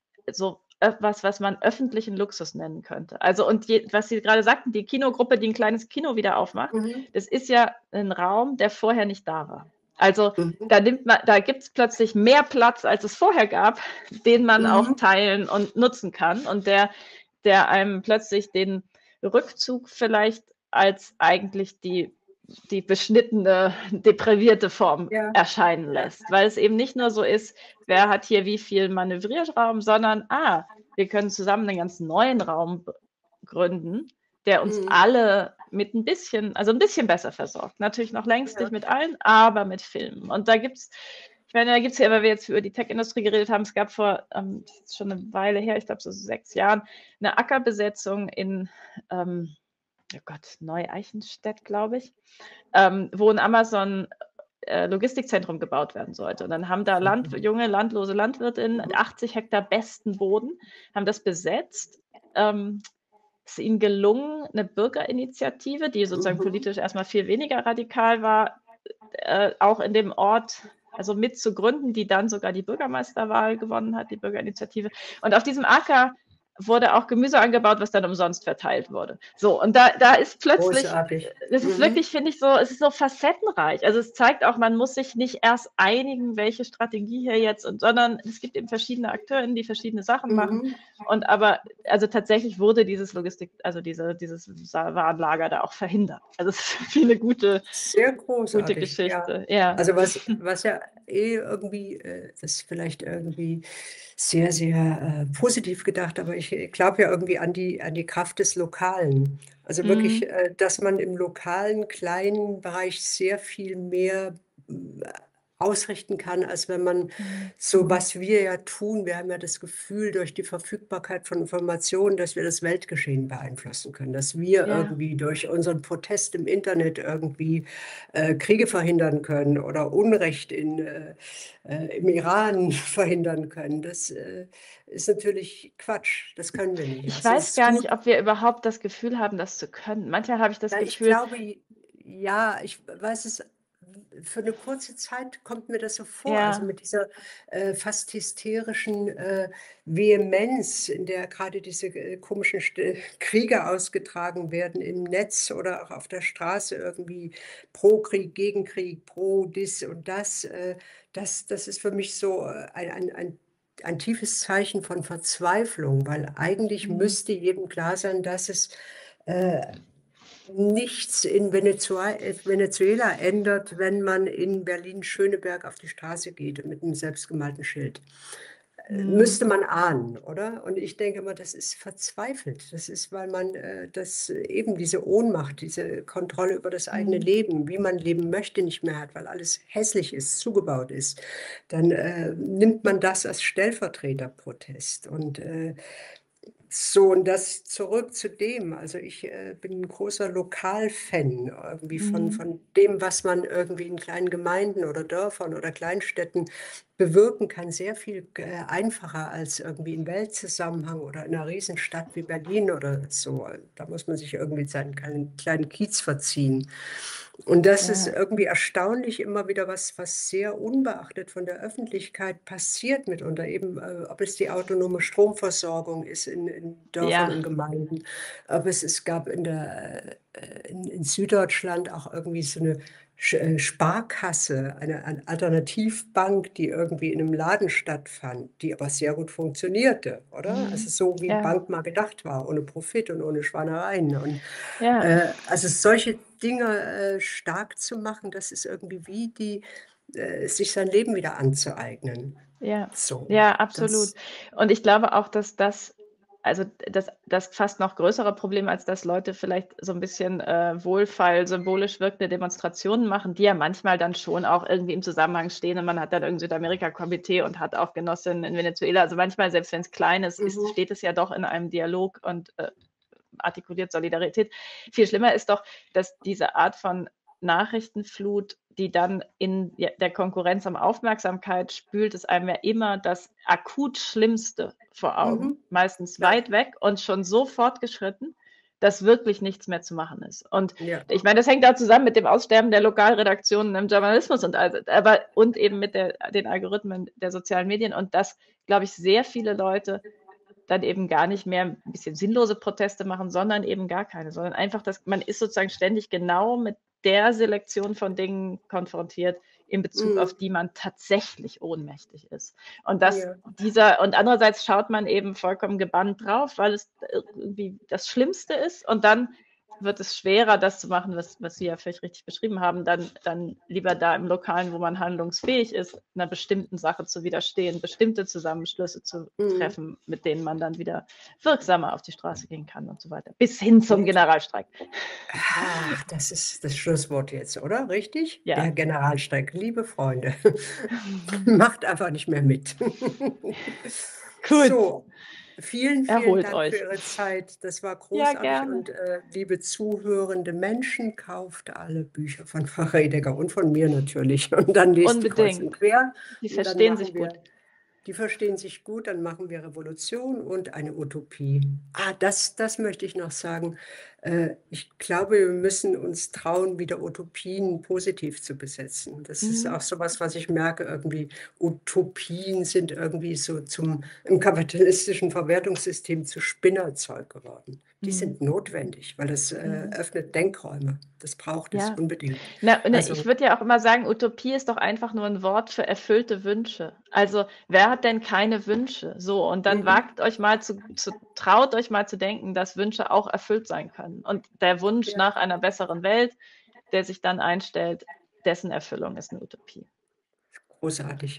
so äh, was, was man öffentlichen Luxus nennen könnte. Also und je was Sie gerade sagten, die Kinogruppe, die 'n kleines Kino wieder aufmacht, Mhm. das ist ja 'n Raum, der vorher nicht da war. Also, Mhm. da nimmt man da gibt's plötzlich mehr Platz, als es vorher gab, den man auch Mhm. teilen und nutzen kann und der der einem plötzlich den Rückzug vielleicht als eigentlich die die beschnittene, depravierte Form Ja, erscheinen ja. lässt, weil es eben nicht nur so ist, wer hat hier wie viel Manövrierraum, sondern, ah, wir können zusammen 'nen ganz neuen Raum b gründen, der uns Mhm. alle mit 'n bisschen also 'n bisschen besser versorgt. Natürlich noch längst Ja. nicht mit allen, aber mit Filmen. Und da gibt's ich meine, da gibt's ja, weil wir jetzt über die Tech-Industrie geredet haben, es gab vor, ähm, das ist schon 'ne Weile her, ich glaube so sechs Jahren, 'ne Ackerbesetzung in, ähm, oh Gott, Neu-Eichenstedt, glaube ich, ähm, wo 'n Amazon, äh, Logistikzentrum gebaut werden sollte. Und dann haben da Land Mhm. junge landlose Landwirtinnen Mhm. achtzig Hektar besten Boden, haben das besetzt. Ähm, ist ihnen gelungen, 'ne Bürgerinitiative, die sozusagen Mhm. politisch erst mal viel weniger radikal war, äh, auch in dem Ort also mit zu gründen, die dann sogar die Bürgermeisterwahl gewonnen hat, die Bürgerinitiative. Und auf diesem Acker wurde auch Gemüse angebaut, was dann umsonst verteilt wurde. So, und da da ist plötzlich Großartig. das ist Mhm. wirklich, finde ich, so es ist so facettenreich. Also, es zeigt auch, man muss sich nicht erst einigen, welche Strategie hier jetzt und sondern es gibt eben verschiedene AkteurInnen, die verschiedene Sachen machen. Mhm. Und aber also tatsächlich wurde dieses Logistik also diese dieses Sa Warenlager da auch verhindert. Also, es ist wie 'ne gute Sehr gute großartig, ja. Geschichte, ja. Also, was was ja eh irgendwie äh, das ist vielleicht irgendwie sehr, sehr, äh, positiv gedacht, aber ich, äh, glaube ja irgendwie an die an die Kraft des Lokalen. Also wirklich, Mhm. äh, dass man im lokalen, kleinen Bereich sehr viel mehr, hm, ausrichten kann, als wenn man Mhm. so was wir ja tun. Wir haben ja das Gefühl durch die Verfügbarkeit von Informationen, dass wir das Weltgeschehen beeinflussen können, dass wir Ja. irgendwie durch unseren Protest im Internet irgendwie, äh, Kriege verhindern können oder Unrecht in, äh, äh, im Iran verhindern können. Das, äh, ist natürlich Quatsch. Das können wir nicht. Ich Also, es weiß ist gar nicht, gut ob wir überhaupt das Gefühl haben, das zu können. Manchmal habe ich das Na, ich Gefühl glaube, j ja, ich weiß es für 'ne kurze Zeit kommt mir das so vor, also Ja. mit dieser, äh, fast hysterischen, äh, Vehemenz, in der grade diese, äh, komischen St Kriege ausgetragen werden im Netz oder auch auf der Straße irgendwie pro Krieg, gegen Krieg, pro dies und das. Äh, das das ist für mich so, äh, ein ein ein ein tiefes Zeichen von Verzweiflung, weil eigentlich Mhm. müsste jedem klar sein, dass es, äh, nichts in Venezua äh, Venezuela ändert, wenn man in Berlin-Schöneberg auf die Straße geht mit 'nem selbstgemalten Schild. Äh, Mhm. müsste man ahnen, oder? Und ich denke immer, das ist verzweifelt. Das ist, weil man, äh, das eben diese Ohnmacht, diese Kontrolle über das eigene Mhm. Leben, wie man leben möchte, nicht mehr hat, weil alles hässlich ist, zugebaut ist. Dann, äh, nimmt man das als Stellvertreterprotest und, äh, So, und das zurück zu dem. Also ich äh, bin ein großer Lokalfan irgendwie von, Mhm. von dem, was man irgendwie in kleinen Gemeinden oder Dörfern oder Kleinstädten bewirken kann. Sehr viel äh, einfacher als irgendwie im Weltzusammenhang oder in einer Riesenstadt wie Berlin oder so. Da muss man sich irgendwie seinen kleinen, kleinen Kiez verziehen. Und das ist Ja, irgendwie erstaunlich immer wieder was, was sehr unbeachtet von der Öffentlichkeit passiert mitunter. Eben, äh, ob es die autonome Stromversorgung ist in, in Dörfern ja, und Gemeinden, ob es, es gab in, der, äh, in, in Süddeutschland auch irgendwie so eine Sch- äh, Sparkasse, eine, eine Alternativbank, die irgendwie in einem Laden stattfand, die aber sehr gut funktionierte, oder? Also mhm. so wie Ja, Bank mal gedacht war, ohne Profit und ohne Schweinereien. Und ja, äh, also solche Dinge äh, stark zu machen, das ist irgendwie wie die, äh, sich sein Leben wieder anzueignen. ja, So, ja, absolut. das. Und ich glaube auch, dass das also, das das fast noch größere Problem, als dass Leute vielleicht so ein bisschen, äh, wohlfeil symbolisch wirkende Demonstrationen machen, die ja manchmal dann schon auch irgendwie im Zusammenhang stehen und man hat dann irgend Südamerika-Komitee und hat auch Genossinnen in Venezuela. Also, manchmal, selbst wenn es klein ist, ist Mhm. steht es ja doch in einem Dialog und, äh, artikuliert Solidarität. Viel schlimmer ist doch, dass diese Art von Nachrichtenflut, die dann in ja, der Konkurrenz um Aufmerksamkeit spült, es einem ja immer das akut Schlimmste vor Augen, Mhm. meistens Ja, weit weg und schon so fortgeschritten, dass wirklich nichts mehr zu machen ist. Und ja. ich meine, das hängt auch zusammen mit dem Aussterben der Lokalredaktionen im Journalismus und also, aber und eben mit der, den Algorithmen der sozialen Medien und dass, glaube ich, sehr viele Leute dann eben gar nicht mehr ein bisschen sinnlose Proteste machen, sondern eben gar keine, sondern einfach, dass man ist sozusagen ständig genau mit der Selektion von Dingen konfrontiert, in Bezug auf Mhm. die man tatsächlich ohnmächtig ist. Und das Ja. dieser und andererseits schaut man eben vollkommen gebannt drauf, weil es irgendwie das Schlimmste ist und dann wird es schwerer, das zu machen, was, was Sie ja vielleicht richtig beschrieben haben, dann, dann lieber da im Lokalen, wo man handlungsfähig ist, einer bestimmten Sache zu widerstehen, bestimmte Zusammenschlüsse zu Mhm. treffen, mit denen man dann wieder wirksamer auf die Straße gehen kann und so weiter. Bis hin zum Und Generalstreik. ach, das ist das Schlusswort jetzt, oder? Richtig? Ja. Der Generalstreik, liebe Freunde, macht einfach nicht mehr mit. Gut. So, vielen, vielen Erholt Dank für euch. Ihre Zeit. Das war Ja, großartig gerne. und äh, liebe zuhörende Menschen, kauft alle Bücher von Frau Redeker und von mir natürlich. Und dann lest die kreuz und Unbedingt. quer Die und dann verstehen machen sich gut. wir die verstehen sich gut, dann machen wir Revolution und eine Utopie. Ah, das, das möchte ich noch sagen. Äh, ich glaube, wir müssen uns trauen, wieder Utopien positiv zu besetzen. Das ist Mhm. auch so was, was ich merke, irgendwie Utopien sind irgendwie so zum, im kapitalistischen Verwertungssystem zu Spinnerzeug geworden. Die Mhm. sind notwendig, weil das äh, Mhm. öffnet Denkräume. Das braucht es Ja. unbedingt. Na, ne, ich Also, würde ja auch immer sagen, Utopie ist doch einfach nur ein Wort für erfüllte Wünsche. Also, wer hat denn keine Wünsche? So, und dann mhm, wagt euch mal zu zu traut euch mal zu denken, dass Wünsche auch erfüllt sein können. Und der Wunsch ja, nach einer besseren Welt, der sich dann einstellt, dessen Erfüllung ist eine Utopie. großartig.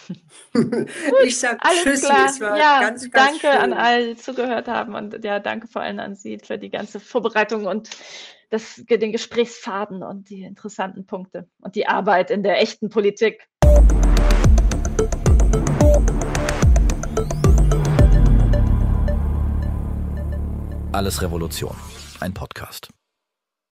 Gut, Ich sage alles Tschüssi, klar. es war Ja, ganz, ganz danke an schön. alle, die zugehört haben und ja, danke vor allem an Sie für die ganze Vorbereitung und das, den Gesprächsfaden und die interessanten Punkte und die Arbeit in der echten Politik. Alles Revolution. Ein Podcast.